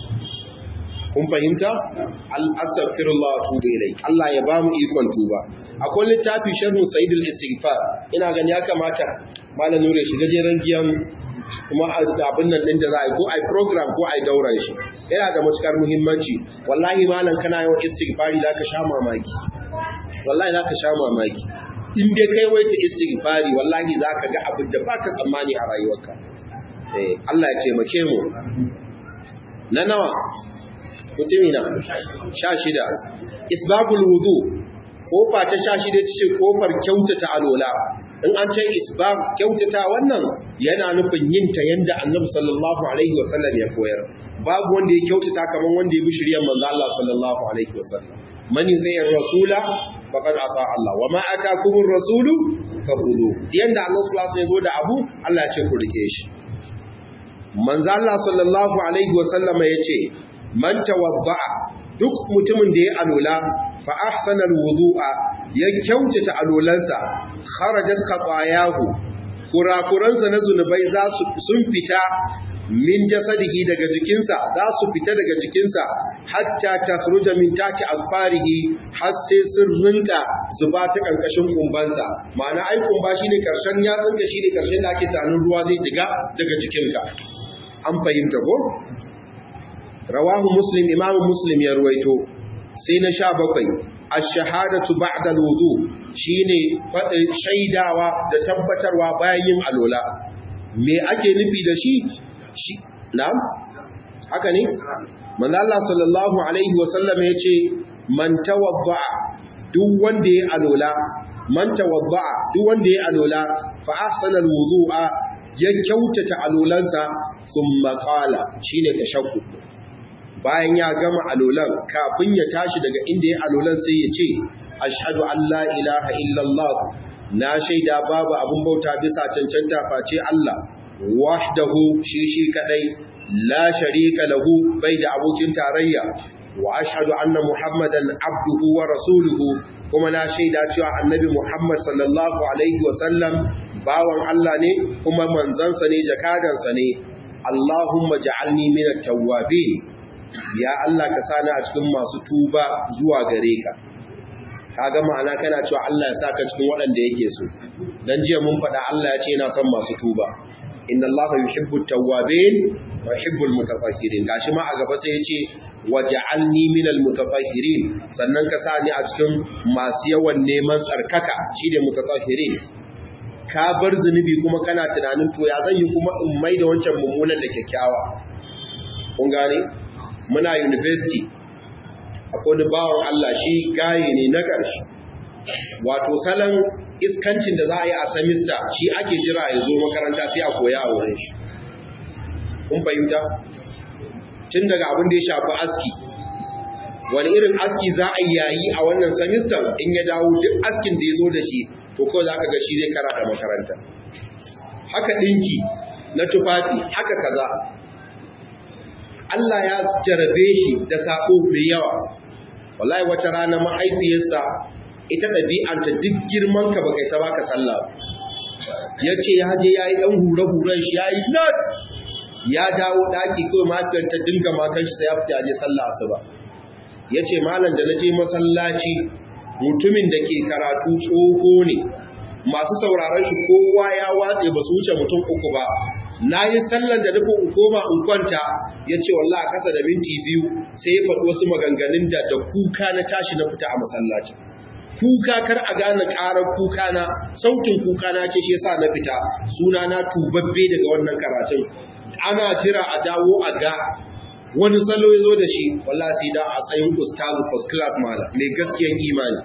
Kun fahimta? Al-astaghfirullah wa atubu ilayh. Allah ya ba mu ikon tuba. Akwai littafi sharhu Sayyidul Istighfar. Ina ganin ya kamata Malam Nure shi gajeren giyan kuma abin nan din da za a yi ko ai program ko ai dauran shi yana da matukar muhimmanci. Wallahi malam kana yawan istighfari zaka sha mamaki, wallahi zaka sha mamaki in dai kai waita istighfari, wallahi zaka ga abin da baka tsammani a rayuwarka. eh Allah ya taimake mu. Na nawa mutumina sha shida isbabul wudu, kofa ta sha shida ce kofar kyautata alola. In an ce isbab kyautata wannan yana nufin yin ta yanda Annabi sallallahu alaihi wasallam ya koyar. Babu wanda ya kyautata kamar wanda ya bi shiryan manzo Allah sallallahu alaihi wasallam. Man yu'ir rasula faqad ata Allah wa ma atakumur rasulu fakhudhu. Yanda Allah sallallahu alaihi wasallam ya zo da abu, Allah ya ce ku rike shi. Manzo Allah sallallahu alaihi wasallam ya ce man tawadda'a, duk mutumin da ya alola fa ahsana alwudu'a, ya kyautata alolansa, kharajat khatayahu, kurakuransa na zunubai za su sun fita min jasadihi daga jikinsa, za su fita daga jikinsa hatta takhruja min tati alfarihi, har sai sun rinka zuba ta kankashin kumbansa. Ma'ana ai kumba shine karshen yatsunka, shine karshen da ake tsanin ruwa zai diga daga jikinka. An fahimta ko? Rawahu Muslim, Imam Muslim ya ruwaito. Sai na sha bakwai, ash-shahadatu ba'da al-wudu, shine fadin shaidawa da tabbatarwa bayan yin alola. Me ake nufi da shi? Shi na'am, haka ne? Manzo Allah sallallahu alaihi wa sallam yace man tawadda'a, duk wanda ya alola, man tawadda'a, duk wanda ya alola fa ahsana al-wudu'a, ya kyautata alolansa, thumma qala, shine tashakku. Bayan ya gama alolan, kafin ya tashi daga inda ya alolan sai ya ce ashhadu an la ilaha illallah, na shaida babu abun bauta bisa cancanta face Allah, wahdahu, shi shi kadai, la sharika lahu bai da abokin tarayya wa ashhadu anna muhammadan abduhu wa rasuluhu kuma na shaida cewa annabi muhammad sallallahu alaihi wa sallam bawan Allah ne kuma manzansa ne jakadansa ne Allahumma ja'alni minat tawwabin ya Allah ka sani a cikin masu tuba zuwa gare ka kaga ma'ana kana cewa Allah ya saka cikin waɗanda yake so dan jiya mun faɗa Allah ya ce yana son masu tuba inna Allaha yuhibbut tawwabin wa yuhibbul mutatahhirin gashi ma a gaba sai ya ce waj'alni minal mutatahhirin sannan ka sani a cikin masu yawan neman tsarkaka shine mutatahhirin ka bar zunubi kuma kana tunanin to ya zan yi kuma in mai da wancan mummunan da kyakkyawa kun gane muna university akwai wani bawan Allah shi gaye ne na ƙarshe wato salon iskancin da za a yi a semester shi ake jira ya zo makaranta sai a koya a wurin shi kun fahimta tun daga abin da ya shafi aski wani irin aski za a yayi a wannan semester in ya dawo duk askin da ya zo da shi to kawai za ka ga shi zai kara da makaranta haka ɗinki na tufafi haka kaza Allah ya jarabe shi da sako mai yawa wallahi wata rana mahaifiyarsa ita ɗabi'anta duk girman ka baka isa baka sallah yace ya je yayi dan hure-huren shi yayi nut ya dawo daki kawai mahaifiyar ta dinga makan shi sai ya fita je sallah asuba yace malam da naje masallaci mutumin da ke karatu tsoho ne masu sauraron shi kowa ya watse ba su wuce mutum uku ba na yi sallan da nufin in koma in kwanta ya ce wallah a ƙasa da minti biyu sai ya faɗi wasu maganganun da da kuka na tashi na fita a masallaci kuka kar a gane ƙarar kuka na sautin kuka na ce shi yasa na fita suna na tubabbe daga wannan karatun ana jira a dawo a ga wani salo ya zo da shi wallah sai da a tsayin ustazu first class mala mai gaskiyan imani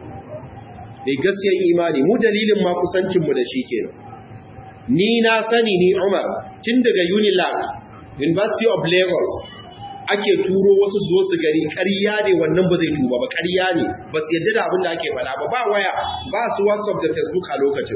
mai gaskiyan imani mu dalilin ma kusancinmu da shi kenan ni na sani ni Umar tun daga Unilag University of Lagos ake turo wasu zo su gari ƙarya ne wannan ba zai tuba ba ƙarya ne ba su yadda da abin da ake faɗa ba ba waya ba su WhatsApp da Facebook a lokacin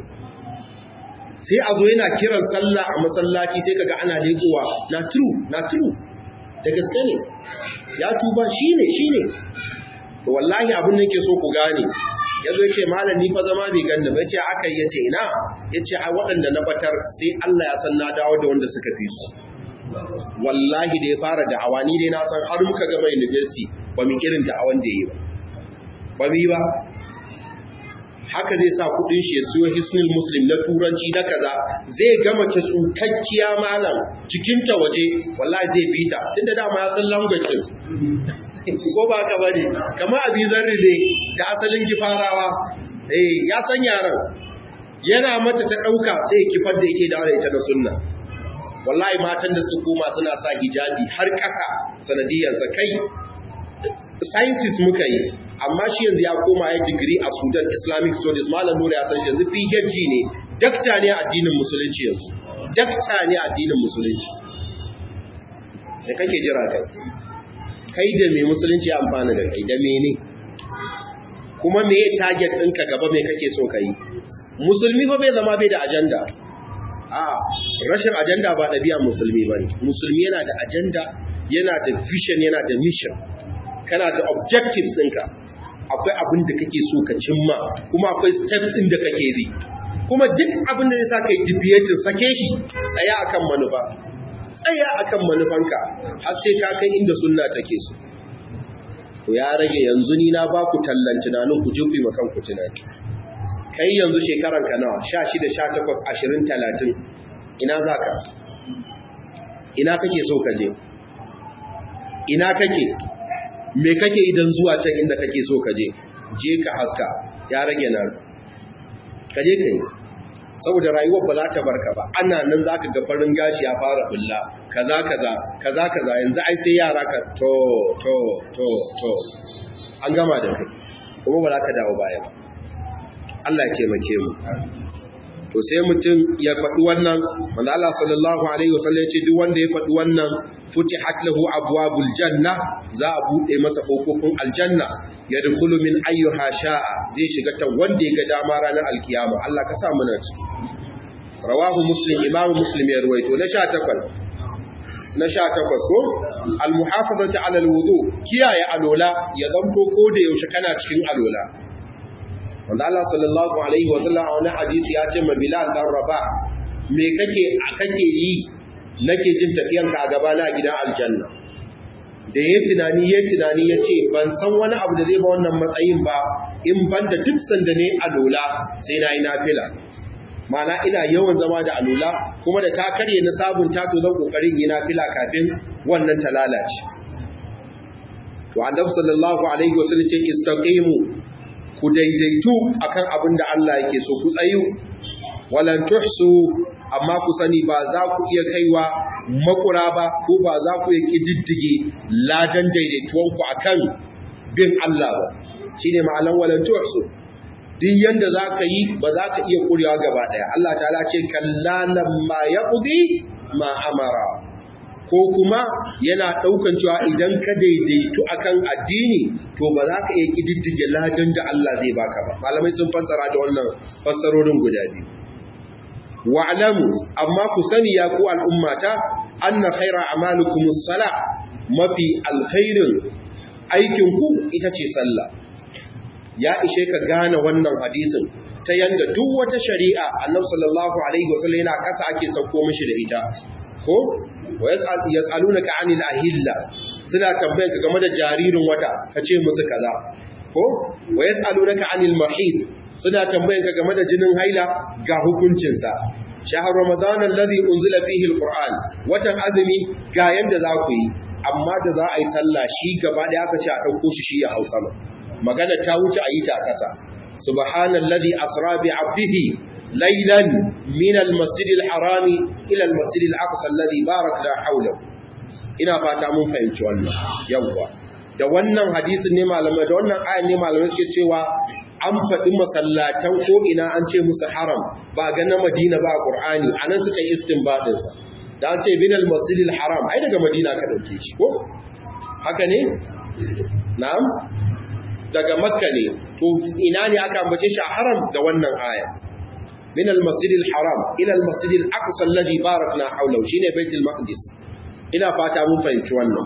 sai a zo yana kiran sallah a masallaci sai kaga ana leƙowa na true na true da gaske ne ya tuba shine shine to wallahi abin da yake so ku gane yazo yace malam ni fa zama bai ganni ba yace akai yace ina yace ai waɗanda na batar sai Allah ya san na dawo da wanda suka fi su wallahi da ya fara da'awa ni dai na san har muka gama university ba mu irin da'awan da yayi ba ba mi ba haka zai sa kudin shi ya siyo hisnul muslim na turanci na kaza zai gama ta tsukakkiya malam cikin ta waje wallahi zai bita tunda dama ya san language din ko ba ka bari kamar abi zarri ne da asalin gifarawa eh ya san yaran yana mata ta dauka sai kifar da yake da ita da sunna wallahi matan da su koma suna sa hijabi har kasa sanadiyar sa kai sciences muka yi amma shi yanzu ya koma ya degree a Sudan Islamic Studies malam Nura ya san shi yanzu P H D ne dakta ne addinin musulunci yanzu dakta ne addinin musulunci da kake jira kai kai da mai musulunci amfana da kai da mene kuma me target ɗinka gaba me kake so kai musulmi fa bai zama bai da agenda a rashin agenda ba ɗabi'a musulmi bane musulmi yana da agenda yana da vision yana da mission kana da objectives ɗinka akwai abin da kake so ka cimma kuma akwai steps ɗin da kake bi kuma duk abin da zai sa kai deviating sake shi tsaya akan manufa tsaya akan manufanka har sai ka kai inda sunna take so to ya rage yanzu ni na ba ku tallan tunanin ku jufi makan ku tunani kai yanzu shekaran ka nawa sha shida sha takwas ashirin talatin ina zaka ina kake so ka je ina kake me kake idan zuwa can inda kake so ka je je ka haska ya rage na ka je kai saboda rayuwar ba za ta barka ba ana nan zaka ga farin gashi ya fara bulla kaza kaza kaza kaza yanzu ai sai yara ka to to to to an gama da kai kuma ba za ka dawo baya ba Allah ya taimake mu to sai mutum ya faɗi wannan wanda Allah sallallahu alaihi wasallam ya ce duk wanda ya faɗi wannan futihat lahu abwabul janna za a bude masa kofofin aljanna yadkhulu min ayyuha sha'a zai shiga ta wanda ya ga dama ranar alkiyama Allah ka sa mu na ciki rawahu muslim imamu muslim ya ruwaito na sha takwas na sha takwas ko al-muhafazatu 'ala al-wudu kiyaye alola ya zanto ko da yaushe kana cikin alola wanda Allah sallallahu alaihi wa sallam a wani hadisi ya ce ma Bilal dan Rabah me kake kake yi nake jin tafiyanka a gaba na gidan aljanna da yayin tunani yayin tunani yace ban san wani abu da zai ba wannan matsayin ba in banda duk sanda ne alola sai na yi nafila mana ina yawan zama da alula kuma da ta karye na sabunta to zan kokarin yi nafila kafin wannan ta lalace to annabi sallallahu alaihi wasallam ce istaqimu ku daidaitu akan abin da Allah yake so ku tsayu walan tuhsu amma ku sani ba za ku iya kaiwa makura ba ko ba za ku iya kididdige ladan daidaituwan ku akan bin Allah ba shine ma'alan walan tuhsu duk yanda za ka yi ba za ka iya ƙurewa gaba ɗaya Allah ta'ala ce kallalan ma ya ƙudi ma amara ko kuma yana ɗaukan cewa idan ka daidaitu akan addini to ba za ka iya ƙididdige ladan da Allah zai baka ba malamai sun fassara da wannan fassarorin guda biyu wa'lamu amma ku sani ya ku al'ummata anna khaira a'malukum as-salah mafi alkhairin aikin ku ita ce sallah ya ishe ka gane wannan hadisin ta yanda duk wata shari'a annabi sallallahu alaihi wasallam yana kasa ake sauko mishi da ita ko wa yas'alunaka 'anil ahilla suna tambayan ka game da jaririn wata kace musu kaza ko wa yas'alunaka 'anil mahid suna tambayan ka game da jinin haila ga hukuncin sa shahr ramadan alladhi unzila fihi alquran watan azumi ga yanda za ku yi amma da za a yi sallah shi gaba da aka ce a dauko shi shi ya hausa magana ta wuce a yi ta ƙasa subhanallazi asra bi 'abdihi laylan min al-masjid al-harami ila al-masjid al-aqsa alladhi barakna hawlahu ina fata mun fahimci wannan yawa da wannan hadisin ne malamai da wannan ayan ne malamai suke cewa an faɗi masallatan ko ina an ce musu haram ba ga na Madina ba Qur'ani anan suka yi istinbadin sa da an ce bin al-masjid al-haram ai daga Madina ka dauke shi ko haka ne na'am daga makka ne to ina ne aka ambace shi a haram da wannan aya min al-masjid al-haram ila al-masjid al-aqsa alladhi barakna hawlahu shine baitul maqdis ina fata mun fahimci wannan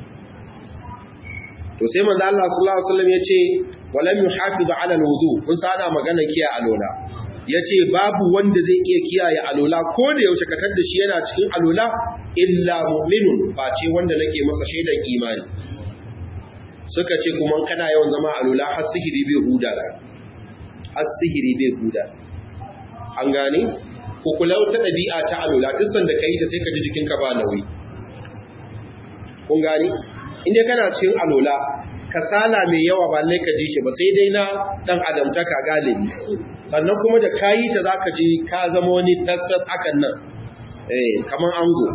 to sai manzo Allah sallallahu alaihi wasallam yace walam yuhafiz ala al-wudu kun sada magana kiyaye alola yace babu wanda zai iya kiyaye alola ko da yaushe ka tada shi yana cikin alola illa mu'minun ba ce wanda nake masa shaidan imani suka ce kuma kana yawan zama a lula har sihiri bai huda da har sihiri bai huda an gane ko kula wata ɗabi'a ta alula duk sanda ka yi ta sai ka ji jikinka ba nauyi kun gane inda kana cikin alula kasala mai yawa ba lai ka ji shi ba sai dai na dan adamtaka galibi sannan kuma da ka yi ta za ka ji ka zama wani tas-tas hakan nan eh kamar ango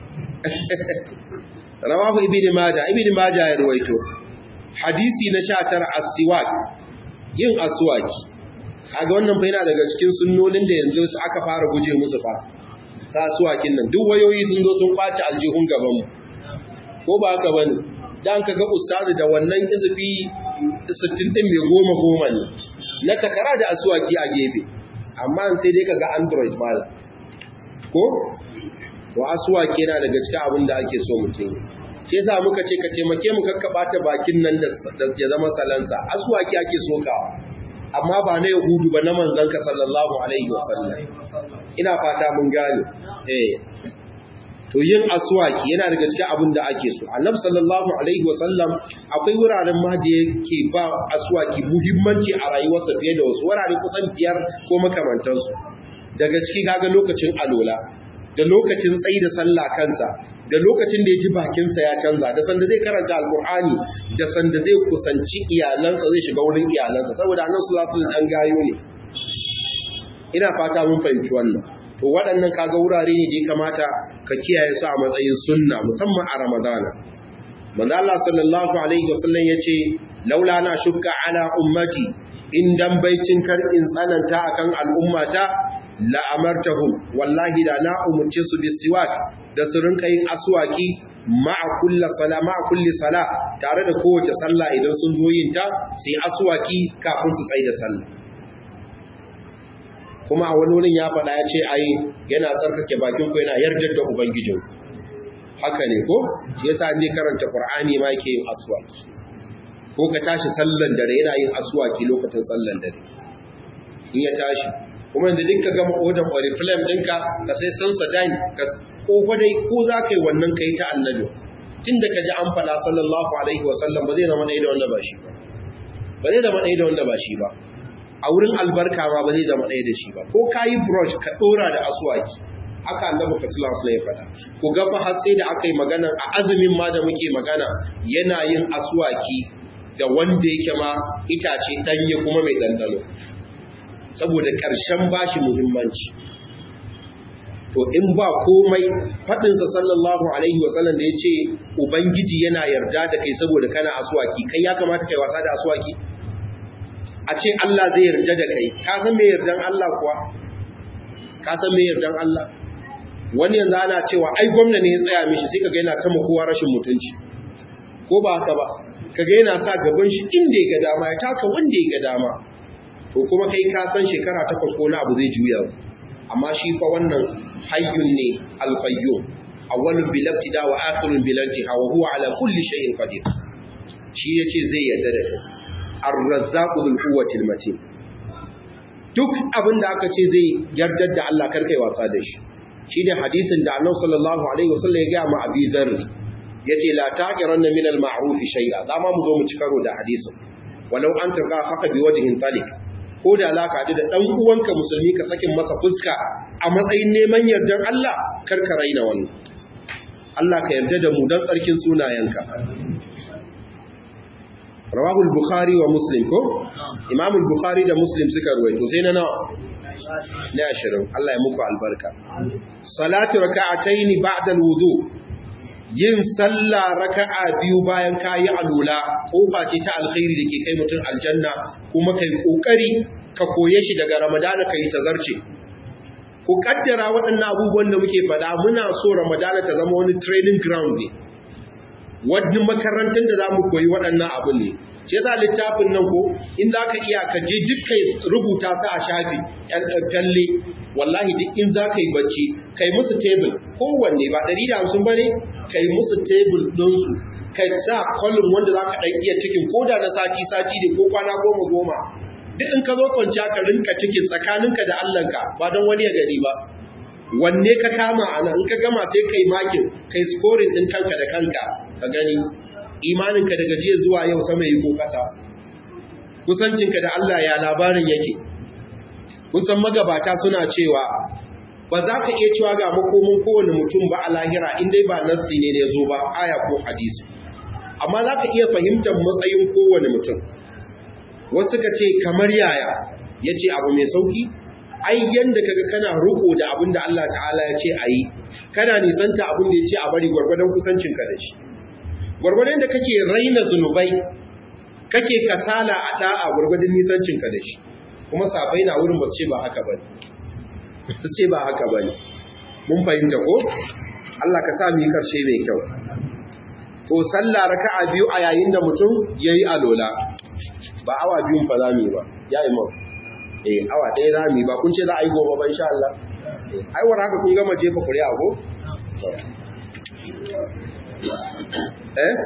rawahu ibn majah ibn majah ya ruwaito hadisi na sha tara as-siwak yin aswaki kaga wannan fa yana daga cikin sunnonin da yanzu su aka fara guje musu fa sa aswakin nan duk wayoyi sun zo sun kwace aljihun gaban mu ko ba haka bane dan kaga ustazi da wannan izifi sittin din mai goma goma ne na takara da aswaki a gefe amma sai dai kaga android mal ko to aswaki yana daga cikin abin da ake so mutum shi yasa muka ce ka taimake mu kakkaba ta bakin nan da ya zama salansa aswaki ake sokawa amma ba na yahudu ba na manzon ka sallallahu alaihi wasallam ina fata mun gane eh to yin aswaki yana daga cikin abin da ake so annabi sallallahu alaihi wasallam akwai wuraren ma da yake ba aswaki muhimmanci a rayuwarsa fiye da wasu wurare kusan biyar ko makamantansu daga ciki kaga lokacin alola da lokacin tsayi da sallah kansa da lokacin da ya ji bakinsa ya canza da sanda zai karanta alkur'ani da sanda zai kusanci iyalansa zai shiga wurin iyalansa saboda annabi sallallahu alaihi wasallam dan gayo ne ina fata mun fahimci wannan to waɗannan kaga wurare ne da ya kamata ka kiyaye su a matsayin sunna musamman a ramadana manzo Allah sallallahu alaihi wasallam yace laula na shukka ala ummati in dan baicin kar in tsananta akan al'ummata la amartahum wallahi da na umurce su bisiwak da su rinka yin aswaki ma'a kulli sala ma'a kulli sala tare da kowace sallah idan sun zo yin ta sai aswaki kafin su tsaya da sallah kuma a wani wurin ya faɗa ya ce ai yana tsarkake bakin ku yana yardar da ubangijin haka ne ko shi yasa an je karanta Qur'ani ma yake yin aswaki ko ka tashi sallan dare yana yin aswaki lokacin sallan dare in ya tashi kuma yanzu duk ka gama odan oriflame ɗinka ka sai Sensodyne ka ko dai ko za ka yi wannan ka yi ta annabi tun da ka ji an faɗa sallallahu alaihi wasallam ba zai zama ɗaya da wanda ba shi ba ba zai zama ɗaya da wanda ba shi ba a wurin albarka ma ba zai zama ɗaya da shi ba ko ka yi brush ka ɗora da aswaki haka annabi sallallahu alaihi ya faɗa ku ga fa har sai da aka yi magana a azumin ma da muke magana yana yin aswaki da wanda yake ma itace ɗanye kuma mai ɗanɗano saboda ƙarshen bashi muhimmanci to in ba komai faɗinsa sallallahu alaihi wasallam da ya ce ubangiji yana yarda da kai saboda kana aswaki kai ya kamata kai wasa da aswaki a ce Allah zai yarda da kai ka san me yardan Allah kuwa ka san me yardan Allah wani yanzu ana cewa ai gwamna ne ya tsaya mishi sai kaga yana ta kowa rashin mutunci ko ba haka ba kaga yana sa gaban shi inda ya ga dama ya taka wanda ya ga dama to kuma kai ka san shekara takwas ko na abu zai juya amma shi fa wannan hayyun ne alqayyum awwalun bil ibtida wa akhirun bil intiha wa huwa ala kulli shay'in qadir shi yace zai yarda da kai ar-razzaqu dhul quwwati al-matin duk abin da aka ce zai yarda da Allah karkai wasa da shi shi ne hadisin da Annabi sallallahu alaihi wasallam ya ga ma Abi Dharr yace la taqiranna min al-ma'ruf shay'a da ma mu zo mu ci karo da hadisin walau an taqa faqa bi wajhin talik ko da alaka da dan uwanka musulmi ka sakin masa fuska a matsayin neman yardar Allah karka raina wannan Allah ka yarda da mu dan tsarkin sunayenka rawahu al-bukhari wa muslim ko imam al-bukhari da muslim suka ruwaito sai na nawa na ashirin Allah ya muku albarka salatu raka'atayn ba'da al-wudu yin sallah raka'a biyu bayan kayi alula kofa ce ta alkhairi dake kai mutun aljanna kuma kai kokari ka koye shi daga ramadana kai tazarce ku kaddara waɗannan abubuwan da muke faɗa muna so ramadana ta zama wani training ground ne wani makarantar da zamu koyi waɗannan abun ne shi yasa littafin nan ko in zaka iya ka je dukkan rubuta su a shafi kalle wallahi duk in zaka yi bacci kai musu table kowanne ba ɗari da hamsin bane kai musu table din su kai sa column wanda zaka dan iya cikin koda na sati sati ne ko kwana goma goma duk in ka zo kwanciya ka rinka cikin tsakaninka da Allahnka ba don wani ya gani ba wanne ka kama ana in ka gama sai kai makin kai scoring din kanka da kanka ka gani imaninka daga jiya zuwa yau sama yi ko kasa kusancinka da Allah ya labarin yake kun san magabata suna cewa ba za ka iya cewa ga makomin kowane mutum ba a lahira in dai ba nassi ne ya zo ba aya ko hadisi amma za ka iya fahimtar matsayin kowane mutum wasu ka ce kamar yaya ya ce abu mai sauki ai yanda kaga kana roƙo da abin da Allah ta'ala ya ce a yi kana nisanta abin da ya ce a bari gwargwadon kusancinka da shi gwargwadon da kake raina zunubai kake kasala a da'a gwargwadon nisancinka da shi kuma safai na wurin ba su ce ba haka ba ne su ce ba haka ba ne mun fahimta ko Allah ka sa mu yi karshe mai kyau to sallah raka'a biyu a yayin da mutum yayi alola ba awa biyun fa za mu yi ba ya imam eh awa ɗaya za mu yi ba kun ce za a yi gobe ba insha Allah ai war haka kun gama jefa kuri'a ko eh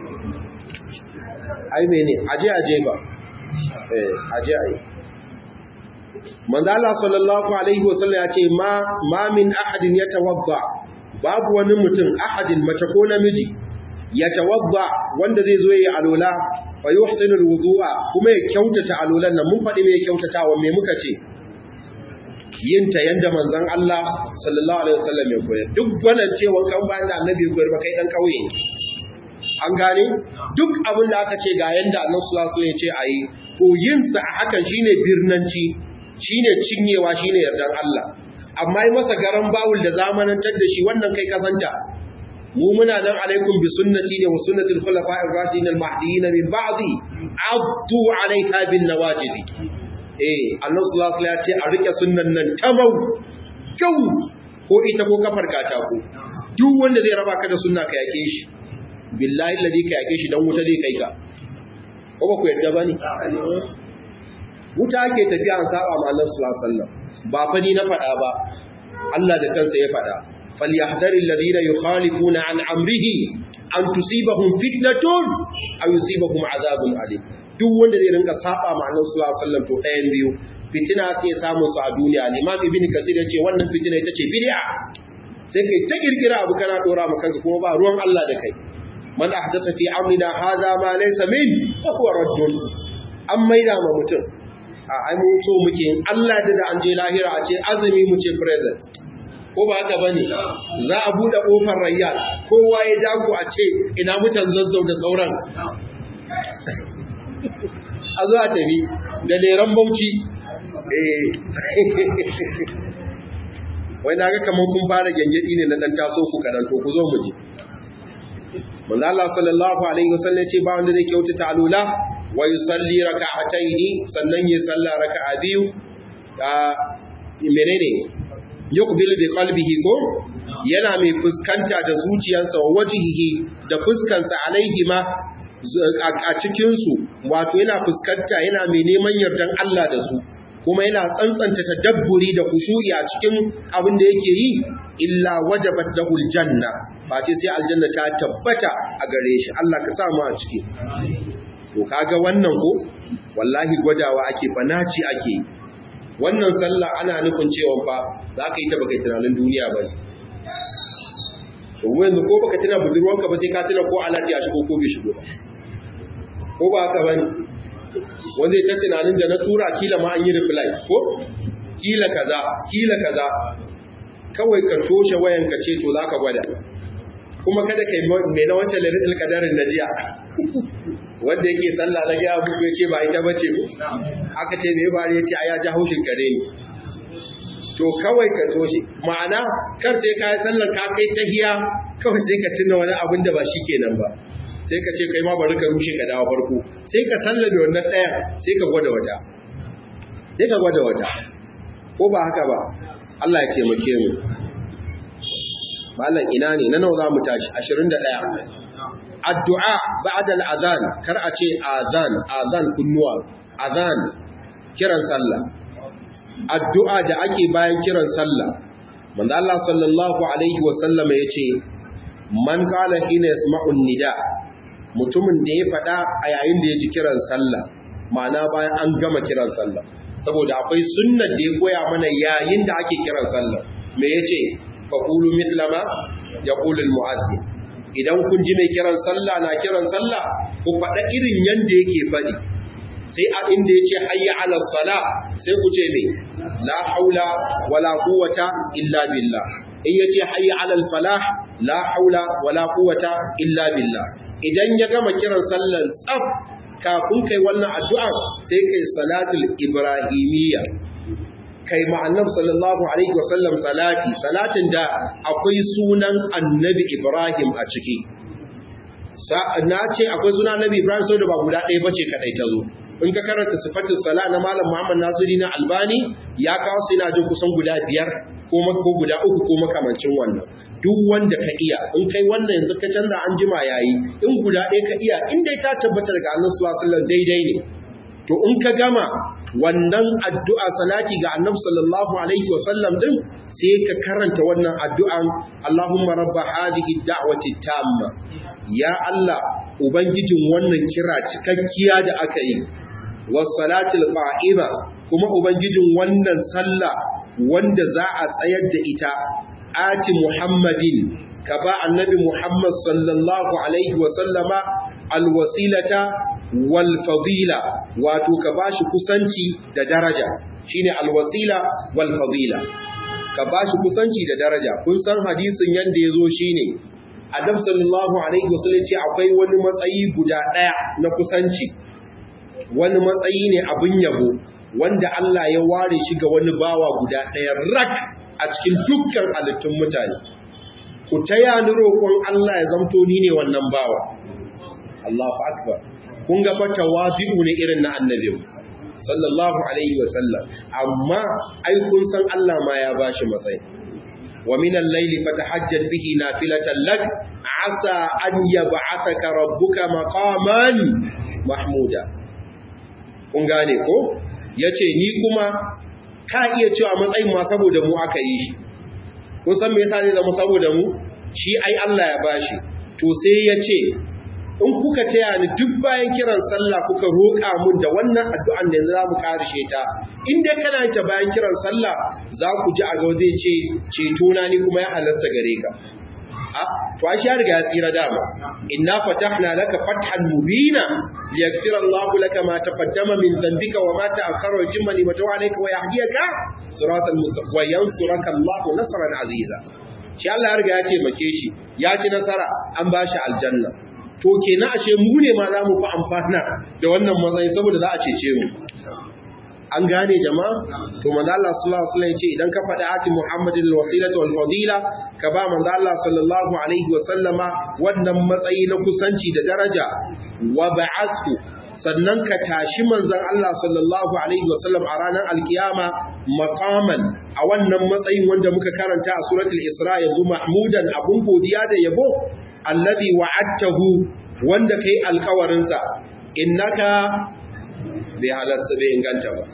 ai mene aje aje ba eh aje ai manzo Allah sallallahu alaihi wasallam ya ce ma ma min ahadin yatawadda babu wani mutum ahadin mace ko namiji yatawadda wanda zai zo yayi alola fa yuhsinu alwudu'a kuma ya kyautata alolan nan mun faɗi me ya kyautatawa me muka ce yin ta yanda manzon Allah sallallahu alaihi wasallam ya koyar duk wannan cewa kan bayan da annabi ya koyar ba kai dan kauye ne an gane duk abin da aka ce ga yanda Allah sallallahu alaihi wasallam ya ce ayi to yin sa hakan shine birnanci shine cinyewa shine yardan Allah amma yi masa garan bawul da zamanantar da shi wannan kai kasanta mu muna nan alaikum bi sunnati ne wa sunnatul khulafa'ir rashidin al-mahdiyyin min ba'di addu 'alayha bin nawajib eh Allah sallallahu alaihi wasallam ya ce a rike sunnan nan tamau kyau ko ita ko kafar kata ko duk wanda zai raba ka da sunna ka yake shi billahi alladhi ka yake shi dan wuta zai kai ka ko ba ku yadda bane wuta ake tafiya an saba ma Allah sallallahu alaihi wasallam ba fa ni na fada ba Allah da kansa ya fada falyahdhari alladhina yukhalifuna an amrihi an tusibahum fitnatun aw yusibahum adhabun alim. Duk wanda zai rinka saba ma Annabi sallallahu alaihi wasallam to ɗayan biyu fitina ke samun su a duniya. Imam Ibn Kathir ya ce wannan fitina ita ce bid'a. Sai kai ta kirkira abu kana dora maka kanka kuma ba ruwan Allah da kai. Man ahdatha fi amrina hadha ma laysa min fa huwa raddun. An maida ma mutum. A ai mu so muke Allah da da an je lahira a ce azumi mu ce present. Ko ba haka bane? Za a bude kofar rayyan. Kowa ya dago a ce ina mutan zazzau da sauran. A zo a tafi da leran bauchi. Eh. Wai na ga kamar kun fara gangadi ne na dan taso ku kadan to ku zo mu je. Manzo Allah sallallahu alaihi wasallam ce ba wanda zai kyautata alula wa yusalli rak'ataini sannan ya salla raka'a biyu a menene yuqbilu bi qalbihi ko yana mai fuskanta da zuciyarsa wa wajhihi da fuskansa alaihi ma a cikin su wato yana fuskanta yana mai neman yardan Allah da su kuma yana tsantsanta tadabburi da khushu'i a cikin abin da yake yi illa wajabat lahu aljanna ba ce sai aljanna ta tabbata a gare shi Allah ka sa mu a ciki to kaga wannan ko wallahi gwadawa ake banaci ake wannan sallah ana nufin cewa fa za ka yi ta baka tunanin duniya ba to wanda ko baka tuna budurwanka ba sai ka tuna ko alati a shigo ko bai shigo ba ko ba haka bane wanda ya ta tunanin da na tura kila ma an yi reply ko kila kaza kila kaza kawai ka toshe wayan ka ce to zaka gwada kuma kada kai mai na wancan larisul qadarin najiya wanda yake sallah na ga abu ya ce ba ita bace ko aka ce me bare yace aya ja haushin kare ni to kawai ka toshe ma'ana kar sai kai sallar ka kai tahiya kawai sai ka tuna wani abin da ba shikenan ba sai ka ce kai ma bari ka rushe ka dawo farko sai ka sallabe wannan daya sai ka gwada wata sai ka gwada wata ko ba haka ba Allah ya taimake mu mallan ina ne na nawa za mu tashi ashirin da ɗaya addu'a ba'da al-adhan kar a ce adhan adhan kunnuwa adhan kiran sallah addu'a da ake bayan kiran sallah manzo Allah sallallahu alaihi wa sallam yace man qala hina yasma'u nida mutumin da ya fada a yayin da ya ji kiran sallah ma'ana bayan an gama kiran sallah saboda akwai sunnar da ya koya mana yayin da ake kiran sallah me yace faqulu mithla ma yaqulu al-mu'adhdhin idan kun ji mai kiran sallah na kiran sallah ku faɗa irin yanda yake faɗi sai a inda yace hayya ala sala sai ku ce me la haula wala quwwata illa billah in yace hayya ala al falah la haula wala quwwata illa billah idan ya gama kiran sallan tsaf kafin kai wannan addu'a sai kai salatul ibrahimiyya kai ma annabi sallallahu alaihi wasallam salati salatin da akwai sunan annabi Ibrahim a ciki na ce akwai sunan annabi Ibrahim sau da ba guda ɗaya bace kadai ta zo in ka karanta sifatin sala na malam Muhammad Nasiri na Albani ya kawo sai na jin kusan guda biyar ko ko guda uku ko makamancin wannan duk wanda ka iya in kai wannan yanzu ka canza an jima yayi in guda ɗaya ka iya in dai ta tabbata daga annabi sallallahu alaihi wasallam daidai ne to in ka gama wannan addu'a salati ga annabi sallallahu alaihi wasallam din sai ka karanta wannan addu'an Allahumma rabba hadhihi da'wati tamma ya Allah ubangijin wannan kira cikakkiya da aka yi was salatil qa'ima kuma ubangijin wannan sallah wanda za a tsayar da ita ati muhammadin ka ba annabi muhammad sallallahu alaihi wasallama alwasilata wal fadila wato ka bashi kusanci da daraja shine alwasila wal fadila ka bashi kusanci da daraja kun san hadisin yanda yazo shine Adam sallallahu alaihi wasallam ce akwai wani matsayi guda daya na kusanci wani matsayi ne abin yabo wanda Allah ya ware shi ga wani bawa guda daya rak a cikin dukkan halittun mutane ku taya ni roƙon Allah ya zamto ni ne wannan bawa Allahu akbar kun ga fa tawabi'u ne irin na annabi sallallahu alaihi wasallam amma ai kun san Allah ma ya bashi matsayi wa min al-layli fatahajjat bihi nafilatan lak asa an yab'athaka rabbuka maqaman mahmuda kun gane ko yace ni kuma ka iya cewa matsayin ma saboda mu aka yi shi kun san me yasa zai zama saboda mu shi ai Allah ya bashi to sai ya ce in kuka taya ni duk bayan kiran sallah kuka roƙa mun da wannan addu'an da za mu karshe ta in dai kana ta bayan kiran sallah za ku ji a ga zai ce ceto na ni kuma ya halarta gare ka to ai ya riga ya tsira dama inna fatahna laka fathan mubina liyaghfira Allahu laka ma taqaddama min dhanbika wa ma ta'akhkhara wa yutimma ni'matahu 'alayka wa yahdiyaka siratal mustaqim wa yansuraka Allahu nasran aziza shi Allah ya riga ya taimake shi ya ci nasara an bashi aljanna to kenan ashe mu ne ma za mu fi amfana da wannan matsayi saboda za a cece mu an gane jama'a to manzo Allah sallallahu alaihi wasallam yace idan ka faɗi ati Muhammadin alwasilata wal fadila ka ba manzo Allah sallallahu alaihi wasallama wannan matsayi na kusanci da daraja wa ba'athu sannan ka tashi manzon Allah sallallahu alaihi wasallam a ranar alkiyama maqaman a wannan matsayin wanda muka karanta a suratul Isra yanzu mahmudan abun godiya da yabo alladhi wa'adtahu wanda kai alƙawarin sa innaka bai halasta bai inganta ba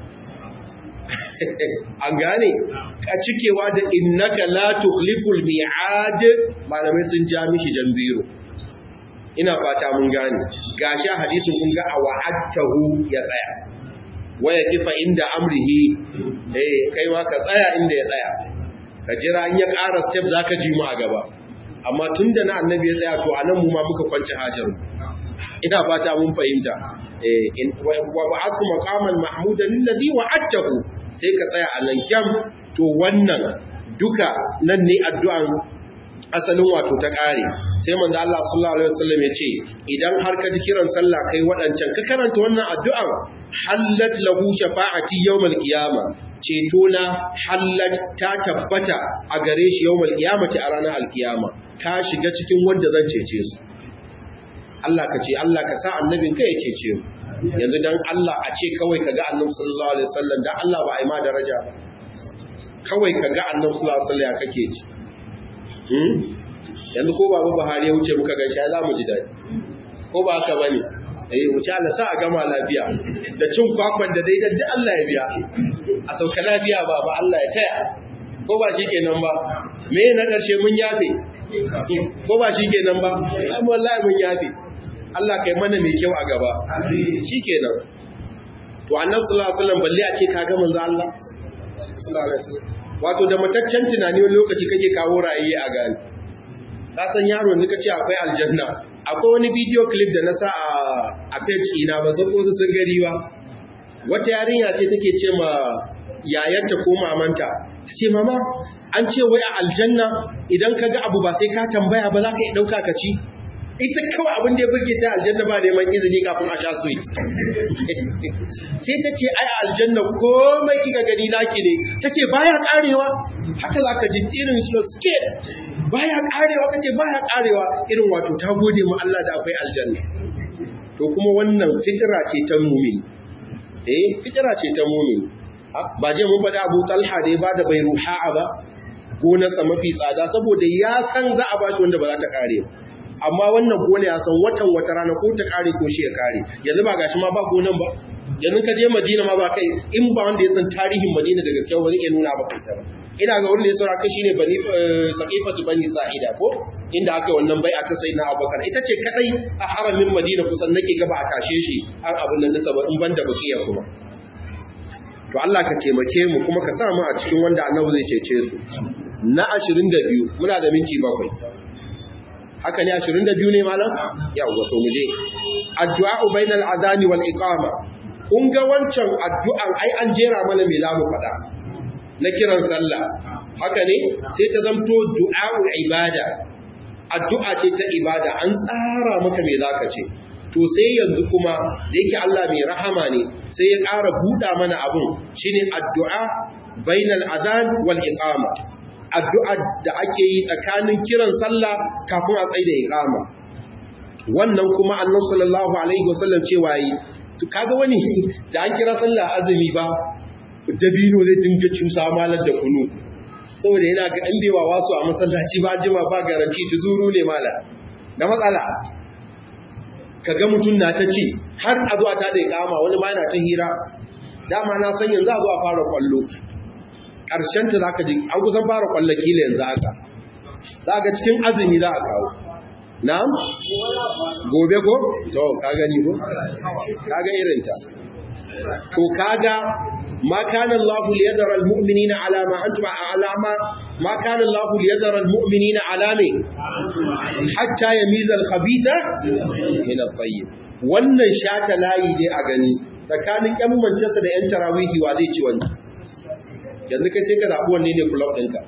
an gane ka cikewa da innaka la tukhliful mi'ad malamai sun ja mishi jambiro ina fata mun gane gashi hadisin kun ga wa'adtahu ya tsaya waya kifa inda amrihi eh kaiwa ka tsaya inda ya tsaya ka jira an ya ƙara step zaka ji mu a gaba amma tunda na annabi ya tsaya to anan mu ma muka kwance hajaru ina fata mun fahimta eh wa ba'athu maqaman mahmudan alladhi wa'adtahu sai ka tsaya a nan kyam to wannan duka nan ne addu'an asalin wato ta kare sai manzo Allah sallallahu alaihi wasallam ya ce idan har ka ji kiran sallah kai wadancan ka karanta wannan addu'an hallat lahu shafa'ati yawmal qiyamah ceto na hallat ta tabbata a gare shi yawmal qiyamati a ranar alkiyama ka shiga cikin wanda zan cece su Allah ka ce Allah ka sa annabin ka ya cece mu yanzu dan Allah a ce kawai kaga annabi sallallahu alaihi wasallam dan Allah ba ai ma daraja ba kawai kaga annabi sallallahu alaihi wasallam ya kake ji hmm yanzu ko baba Buhari ya wuce muka gaishe za mu ji dai ko ba haka bane eh mu ci Allah sa a gama lafiya da cin kwakwan da dai da Allah ya biya a sauka lafiya baba Allah ya taya ko ba shikenan ba me na karshe mun yafe ko ba shikenan ba amma wallahi mun yafe Allah kai mana mai kyau a gaba shikenan to annabi sallallahu alaihi wasallam balle a ce ka ga manzo Allah sallallahu alaihi wasallam wato da mataccen tunani wani lokaci kake kawo ra'ayi a gani ka san yaro ne kace akwai aljanna akwai wani video clip da na sa a a page ina ba san ko su sun gari ba wata yarinya ce take ce ma yayanta ko mamanta ce mama an ce wai a aljanna idan kaga abu ba sai ka tambaya ba za ka iya dauka ka ci ita kawai abin da ya burge ta aljanna ba neman izini kafin a sha sweet sai ta ce ai aljanna komai kika gani naki ne ta ce baya karewa haka za ka ji irin shi skate baya karewa ka ce baya karewa irin wato ta gode mu Allah da akwai aljanna to kuma wannan fitira ce ta mumin eh fitira ce ta mumin ba je mun faɗa Abu Talha da ya bada bai ruha ba gonarsa mafi tsada saboda ya san za a bashi wanda ba za ta kare ba amma wannan gona ya san watan wata rana ko ta kare ko shi ya kare yanzu ba gashi ma ba gonan ba yanzu ka je Madina ma ba kai in ba wanda ya san tarihin Madina da gaskiya ba zai iya nuna ba kai ta ba ina ga wanda ya saura kai shine bani saqifatu bani sa'ida ko inda aka wannan bai'a ta sayyidina Abubakar ita ce kadai a haramin Madina kusan nake gaba a tashe shi har abun nan nasa ba in banda bakiya kuma to Allah ka taimake mu kuma ka sa mu a cikin wanda Annabi zai cece su na ashirin da biyu muna da minti bakwai haka ne ashirin da biyu ne malam yawa to mu je addu'a bainal adani wal iqama kun ga wancan addu'an ai an jera mana me zamu faɗa na kiran sallah haka ne sai ta zamto du'a'ul ibada addu'a ce ta ibada an tsara maka me zaka ce to sai yanzu kuma da yake Allah mai rahama ne sai ya ƙara buɗa mana abun shine addu'a bainal adhan wal iqama addu'a da ake yi tsakanin kiran sallah kafin a tsaye da iqama wannan kuma annabi sallallahu alaihi wasallam cewa yi to kaga wani da an kira sallah azumi ba dabino zai dinga cusa malar da kunu saboda yana ga an bewa wasu a masallaci ba jima ba garanti tuzuru ne mala da matsala kaga mutun na ta ce har a zuwa ta da iqama wani ma yana ta hira dama na san yanzu a zuwa fara kwallo ƙarshen ta zaka ji an kusan fara kwallaki ne yanzu haka zaka cikin azumi za a kawo na'am gobe ko to ka gani ko kaga irin ta to kaga ma kana Allah liyadhara almu'minina ala ma antum ala ma ma kana Allah liyadhara almu'minina ala me hatta yamiza alkhabitha min at-tayyib wannan shata layi dai a gani tsakanin ƴan Manchester da ƴan Tarawihi wa zai ci wani yanzu kai sai ka zabi wanne ne club ɗinka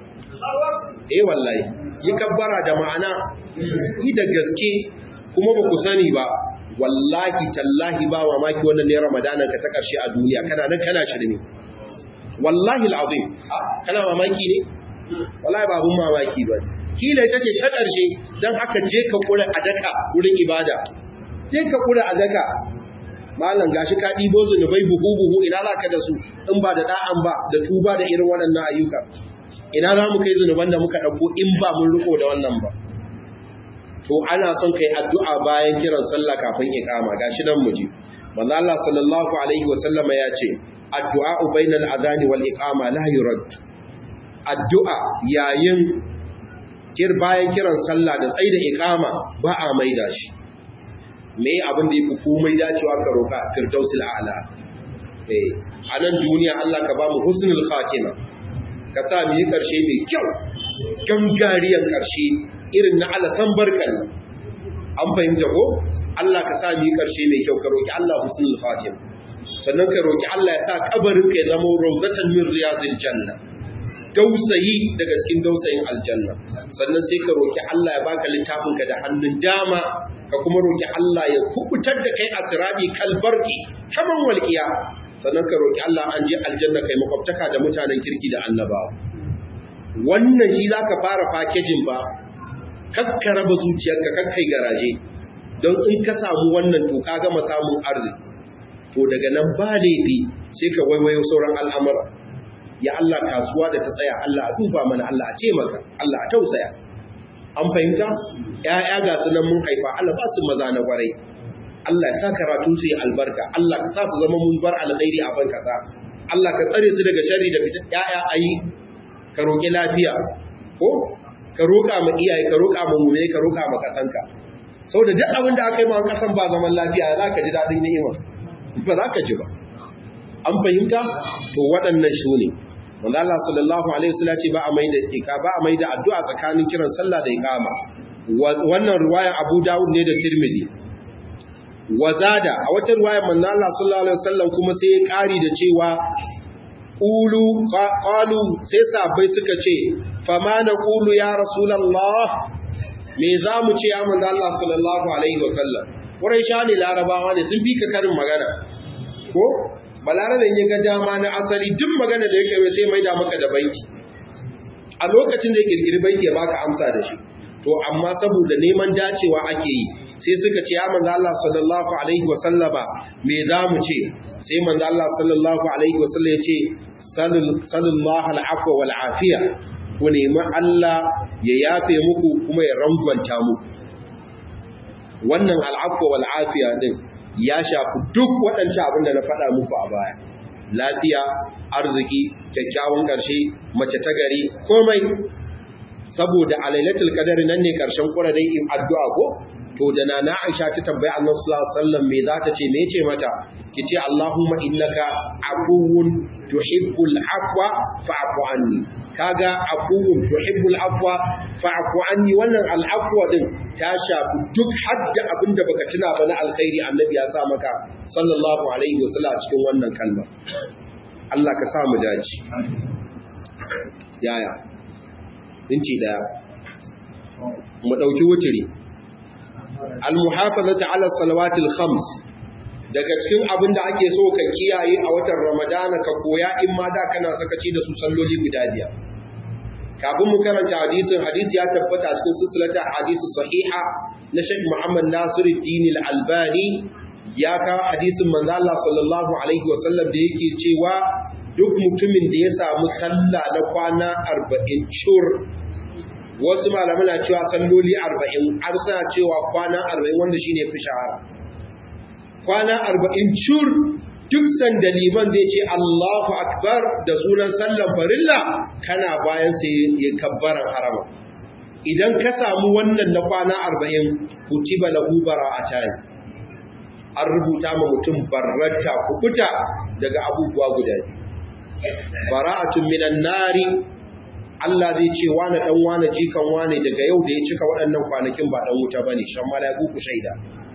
eh wallahi yi kabbara da ma'ana yi da gaske kuma ba ku sani ba wallahi tallahi ba mamaki wannan ne ramadanan ka ta ƙarshe a duniya kana nan kana shirme wallahi alazim kana mamaki ne wallahi ba abun mamaki ba kila ita ce ta ƙarshe dan haka je ka kura a daka wurin ibada je ka kura a daka malam gashi ka ɗibo zunubai buhu buhu ina za ka da su in ba da da'an ba da tuba da irin waɗannan ayyuka ina za mu kai zunuban da muka ɗauko in ba mun riko da wannan ba to ana son kai addu'a bayan kiran sallah kafin iqama gashi nan muji manzo Allah sallallahu alaihi wasallam ya ce addu'a bainal adhani wal iqama la yurad addu'a yayin kir bayan kiran sallah da tsaida iqama ba a maida shi me abin da yafi komai dacewa ka roka firdausil a'la eh anan duniya Allah ka ba mu husnul khatima ka sa mu yi karshe mai kyau gangariyan karshe irin na alasan barkan an fahimta ko Allah ka sa mu yi karshe mai kyau ka roki Allah husnul khatim sannan ka roki Allah ya sa kabarin ka ya zama rawdatan min riyadil janna dausayi daga cikin dausayin aljanna sannan sai ka roki Allah ya baka littafin ka da hannun dama ka kuma roki Allah ya kubutar da kai asirabi kalbarki kaman walqiya sannan ka roki Allah an je aljanna kai makwabtaka da mutanen kirki da annabawa wannan shi zaka fara packaging ba kakka raba zuciyarka kakkai garaje don in ka samu wannan to ka gama samun arziki to daga nan ba laifi sai ka waiwayo sauran al'amura ya Allah kasuwa da ta tsaya Allah a duba mana Allah a taimaka Allah a tausaya an fahimta ƴaƴa ga sunan mun haifa Allah ba su maza na kwarai Allah ya sa karatu su yi albarka Allah ka sa su zama mun bar alkhairi a ban kasa Allah ka tsare su daga sharri da fitan ƴaƴa ayi ka roki lafiya ko ka roƙa ma iyaye ka roƙa ma mumai ka roƙa ma kasanka saboda duk abin da aka yi ma kasan ba zaman lafiya za ka ji daɗin ni'ima ba za ka ji ba an fahimta to waɗannan su ne wanda Allah sallallahu alaihi wasallam ce ba a mai da ika ba a mai da addu'a tsakanin kiran sallah da iqama wannan riwayar Abu Dawud ne da Tirmidhi wazada a wata riwayar manzo Allah sallallahu alaihi wasallam kuma sai ya ƙari da cewa Ƙulu, ƙalu sai sabai suka ce, fama na ƙulu ya Rasulallah, me za mu ce ya manzo Allah sallallahu Alaihi wasallam, wurin sha ne larabawa ne sun fi ka karin magana, ko? Balarabin ya ga dama na asali duk magana da yake sai mai da maka da baiti, a lokacin da ya ƙirƙiri baiti ya baka amsa da shi, to amma saboda neman dacewa ake yi, sai suka ce ya manzo Allah sallallahu Alaihi wasallama me za mu ce, sai manzo Allah sallallahu Alaihi wasallam ya ce, sallallahu al'afwa wal afiya ku nemi Allah ya yafe muku kuma ya rangwanta muku wannan al'afwa wal afiya din ya shafi duk waɗancan abin da na faɗa muku a baya lafiya arziki kyakkyawan ƙarshe mace ta gari komai saboda a lailatul qadr nan ne ƙarshen ƙurarai in addu'a ko to da nana Aisha ta tambayi Annabi sallallahu alaihi wasallam me za ta ce me ce mata kice Allahumma innaka afuwun tuhibbul afwa fa'fu anni kaga afuwun tuhibbul afwa fa'fu anni wannan al'afwa din ta shafi duk hadda abinda baka tuna ba na alkhairi Annabi ya sa maka sallallahu alaihi wasallam cikin wannan kalma Allah ka sa mu dace yaya inci daya mu dauki wuturi al-muhafazatu ala salawatil khams daga cikin abin da ake so ka kiyaye a watan Ramadana ka koya in ma da kana sakaci da su salloli guda biyar kafin mu karanta hadisin hadisi ya tabbata cikin silsilata hadisi sahiha na Sheikh Muhammad Nasiruddin Al-Albani ya ka hadisin manzo Allah sallallahu alaihi wasallam da yake cewa duk mutumin da ya samu sallah na kwana arba'in shur wasu malamai na cewa salloli arba'in har suna cewa kwana arba'in wanda shine fi shahara kwana arba'in cur duk sanda liman zai ce Allahu akbar da sunan sallan farilla kana bayan sai ya kabbaran harama idan ka samu wannan na kwana arba'in kutiba lahu bara'atan an rubuta ma mutum barrata kubuta daga abubuwa guda bara'atun minan nari Allah zai ce wani dan wani jikan wani daga yau da ya cika waɗannan kwanakin ba dan wuta bane shan malaiku ku shaida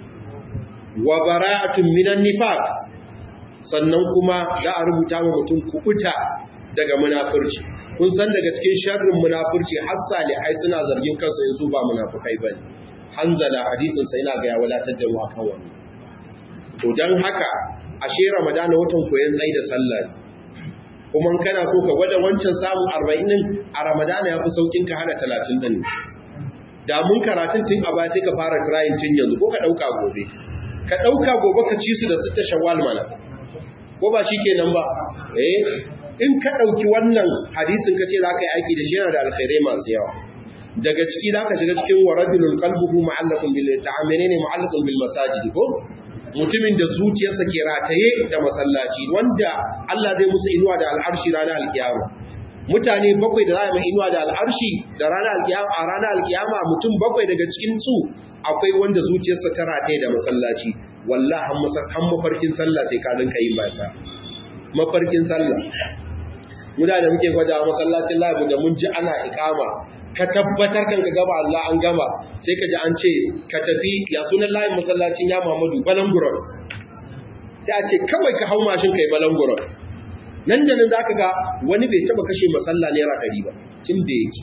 wa bara'atun minan nifaq sannan kuma za a rubuta ma mutum kubuta daga munafurci kun san daga cikin sharrin munafurci har salihai suna zargin kansu yanzu ba munafukai bane hanzala hadisin sai ina ga ya walatar da mu akan wannan to dan haka ashe ramadana watan koyon tsayi da sallah kuma kana so ka gwada wancan samun arba'in din a ramadana yafi saukin ka hada talatin din da mun karatun tun a baya sai ka fara trying tun yanzu ko ka dauka gobe ka dauka gobe ka ci su da sitta shawwal mana ko ba shikenan ba eh in ka dauki wannan hadisin ka ce zaka yi aiki da shi yana da alkhairai masu yawa daga ciki zaka shiga cikin waradul qalbuhu mu'allaqun bil ta'amini mu'allaqun bil masajid ko mutumin da zuciyarsa ke rataye da masallaci wanda Allah zai musu inuwa da al'arshi ranar alkiyama mutane bakwai da za a mai inuwa da al'arshi da ranar alkiyama a ranar alkiyama mutum bakwai daga cikin su akwai wanda zuciyarsa ta rataye da masallaci wallahi han mafarkin sallah sai ka rinka yin basa mafarkin sallah muda da muke gwada masallacin labu da mun ji ana ikama ka tabbatar kan ka gaba Allah an gama sai ka ji an ce ka tafi ya sunan layin masallacin ya Muhammadu balangurot sai a ce kawai ka hau mashin kai balangurot nan da nan zaka ga wani bai taba kashe masalla naira ɗari ba tun da yake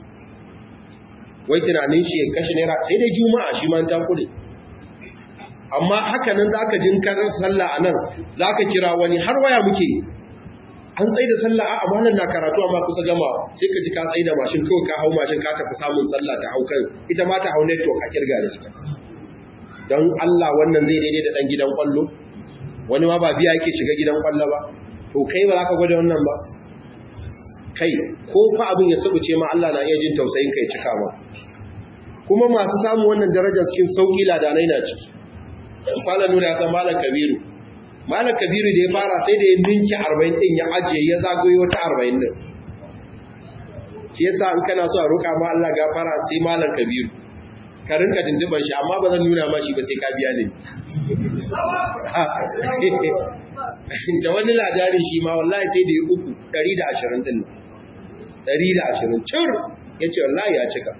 wai tunanin shi ya kashe naira sai dai juma'a shi ma ta kure amma haka nan zaka jin karar sallah anan zaka kira wani har waya muke an tsaye da sallah a amalan na karatu amma kusa gama sai ka ji ka tsaye da mashin kawai ka hau mashin ka tafi samun sallah ta hau kan ita ma ta hau network a kirga da ita don Allah wannan zai daidai da dan gidan kwallo wani ma ba biya yake shiga gidan kwallo ba to kai ba za ka gwada wannan ba kai ko fa abin ya sabuce ma Allah na iya jin tausayin kai cika ma kuma masu samu wannan darajar cikin sauki ladanai na ciki fara nuna ya san malam kabiru malam kabiru da ya fara sai da ya ninki arba'in din ya ajiye ya zagayo wata arba'in din shi yasa in kana so a roƙa ma Allah gafara sai malam kabiru ka rinka tuntuban shi amma ba zan nuna ma shi ba sai ka biya ne da wani ladari shi ma wallahi sai da ya uku ɗari da ashirin din ɗari da ashirin cur ya ce wallahi ya cika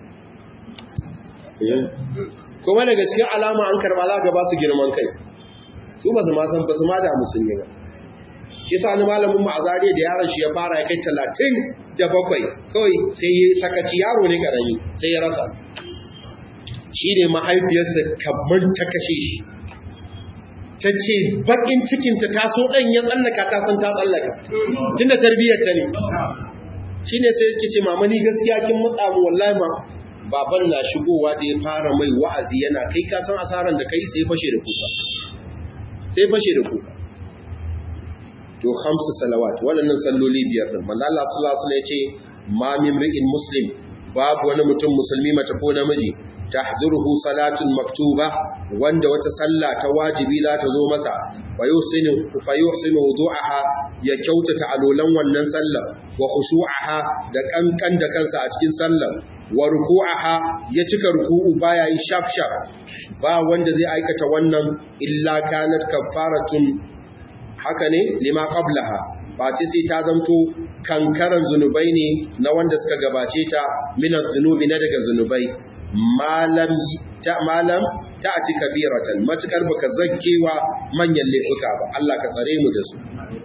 kuma daga cikin alama an karɓa za ga ba su girman kai su ba su ma san ba su ma da musulmi ba shi sa ni malamin mu a zariya da yaron shi ya fara ya kai talatin da bakwai kawai sai ya sakaci yaro ne karami sai ya rasa shi ne mahaifiyarsa kamar ta kashe shi ta ce bakin cikinta ta so ɗan ya tsallaka ta san ta tsallaka tun da tarbiyyar ta ne shi ne sai yake ce mama ni gaskiya kin matsa mu wallahi ma baban na shigowa da ya fara mai wa'azi yana kai ka san asaran da kai sai fashe da kuka sai fashe da kuka to khamsu salawat waɗannan salloli biyar din manzo Allah sallallahu alaihi wasallam yace ma min ri'in muslim babu wani mutum musulmi mace ko namiji tahduruhu salatun maktuba wanda wata sallah ta wajibi za ta zo masa fa yusinu fa yusinu wudu'aha ya kyautata alolan wannan sallar wa khushu'aha da kankan da kansa a cikin sallar wa ruku'aha ya cika ruku'u baya yin shaf shaf ba wanda zai aikata wannan illa kanat kafaratun haka ne lima qablaha ba ce sai ta zanto kankaran zunubai ne na wanda suka gabace ta min az-zunubi na daga zunubai malam ta malam ta ati kabiratan matukar baka zakkewa manyan laifuka ba Allah ka tsare mu da su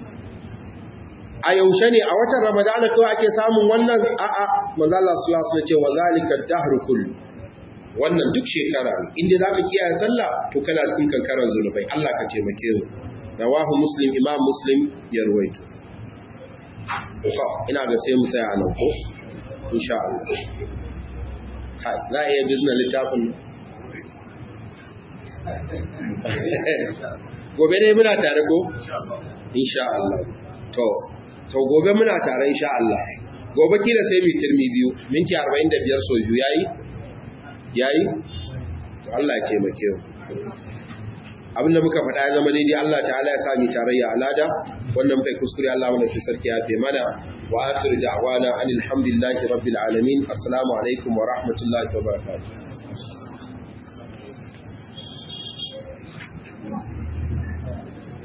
a yaushe ne a watan ramadana kawai ake samun wannan a'a manzo Allah sallallahu alaihi wasallam ce wa zalika ad-dahr kull wannan duk shekara inda zaka kiyaye sallah to kana cikin kankaran zunubai Allah ka taimake mu rawahu muslim imam muslim ya ruwaito to ina ga sai mu tsaya a nan ko insha Allah kai za a iya bizna littafin gobe dai muna tare ko insha Allah to to gobe muna tare insha Allah gobe kila sai mu turmi biyu minti arba'in da biyar so biyu yayi yayi to Allah ya taimake mu abinda muka faɗa ya zama daidai Allah ta'ala ya sami tarayya alada wannan kai kuskure Allah mana ki sarki ya fe mana wa akhir da'wana anil hamdulillahi rabbil alamin assalamu alaikum wa rahmatullahi wa barakatuh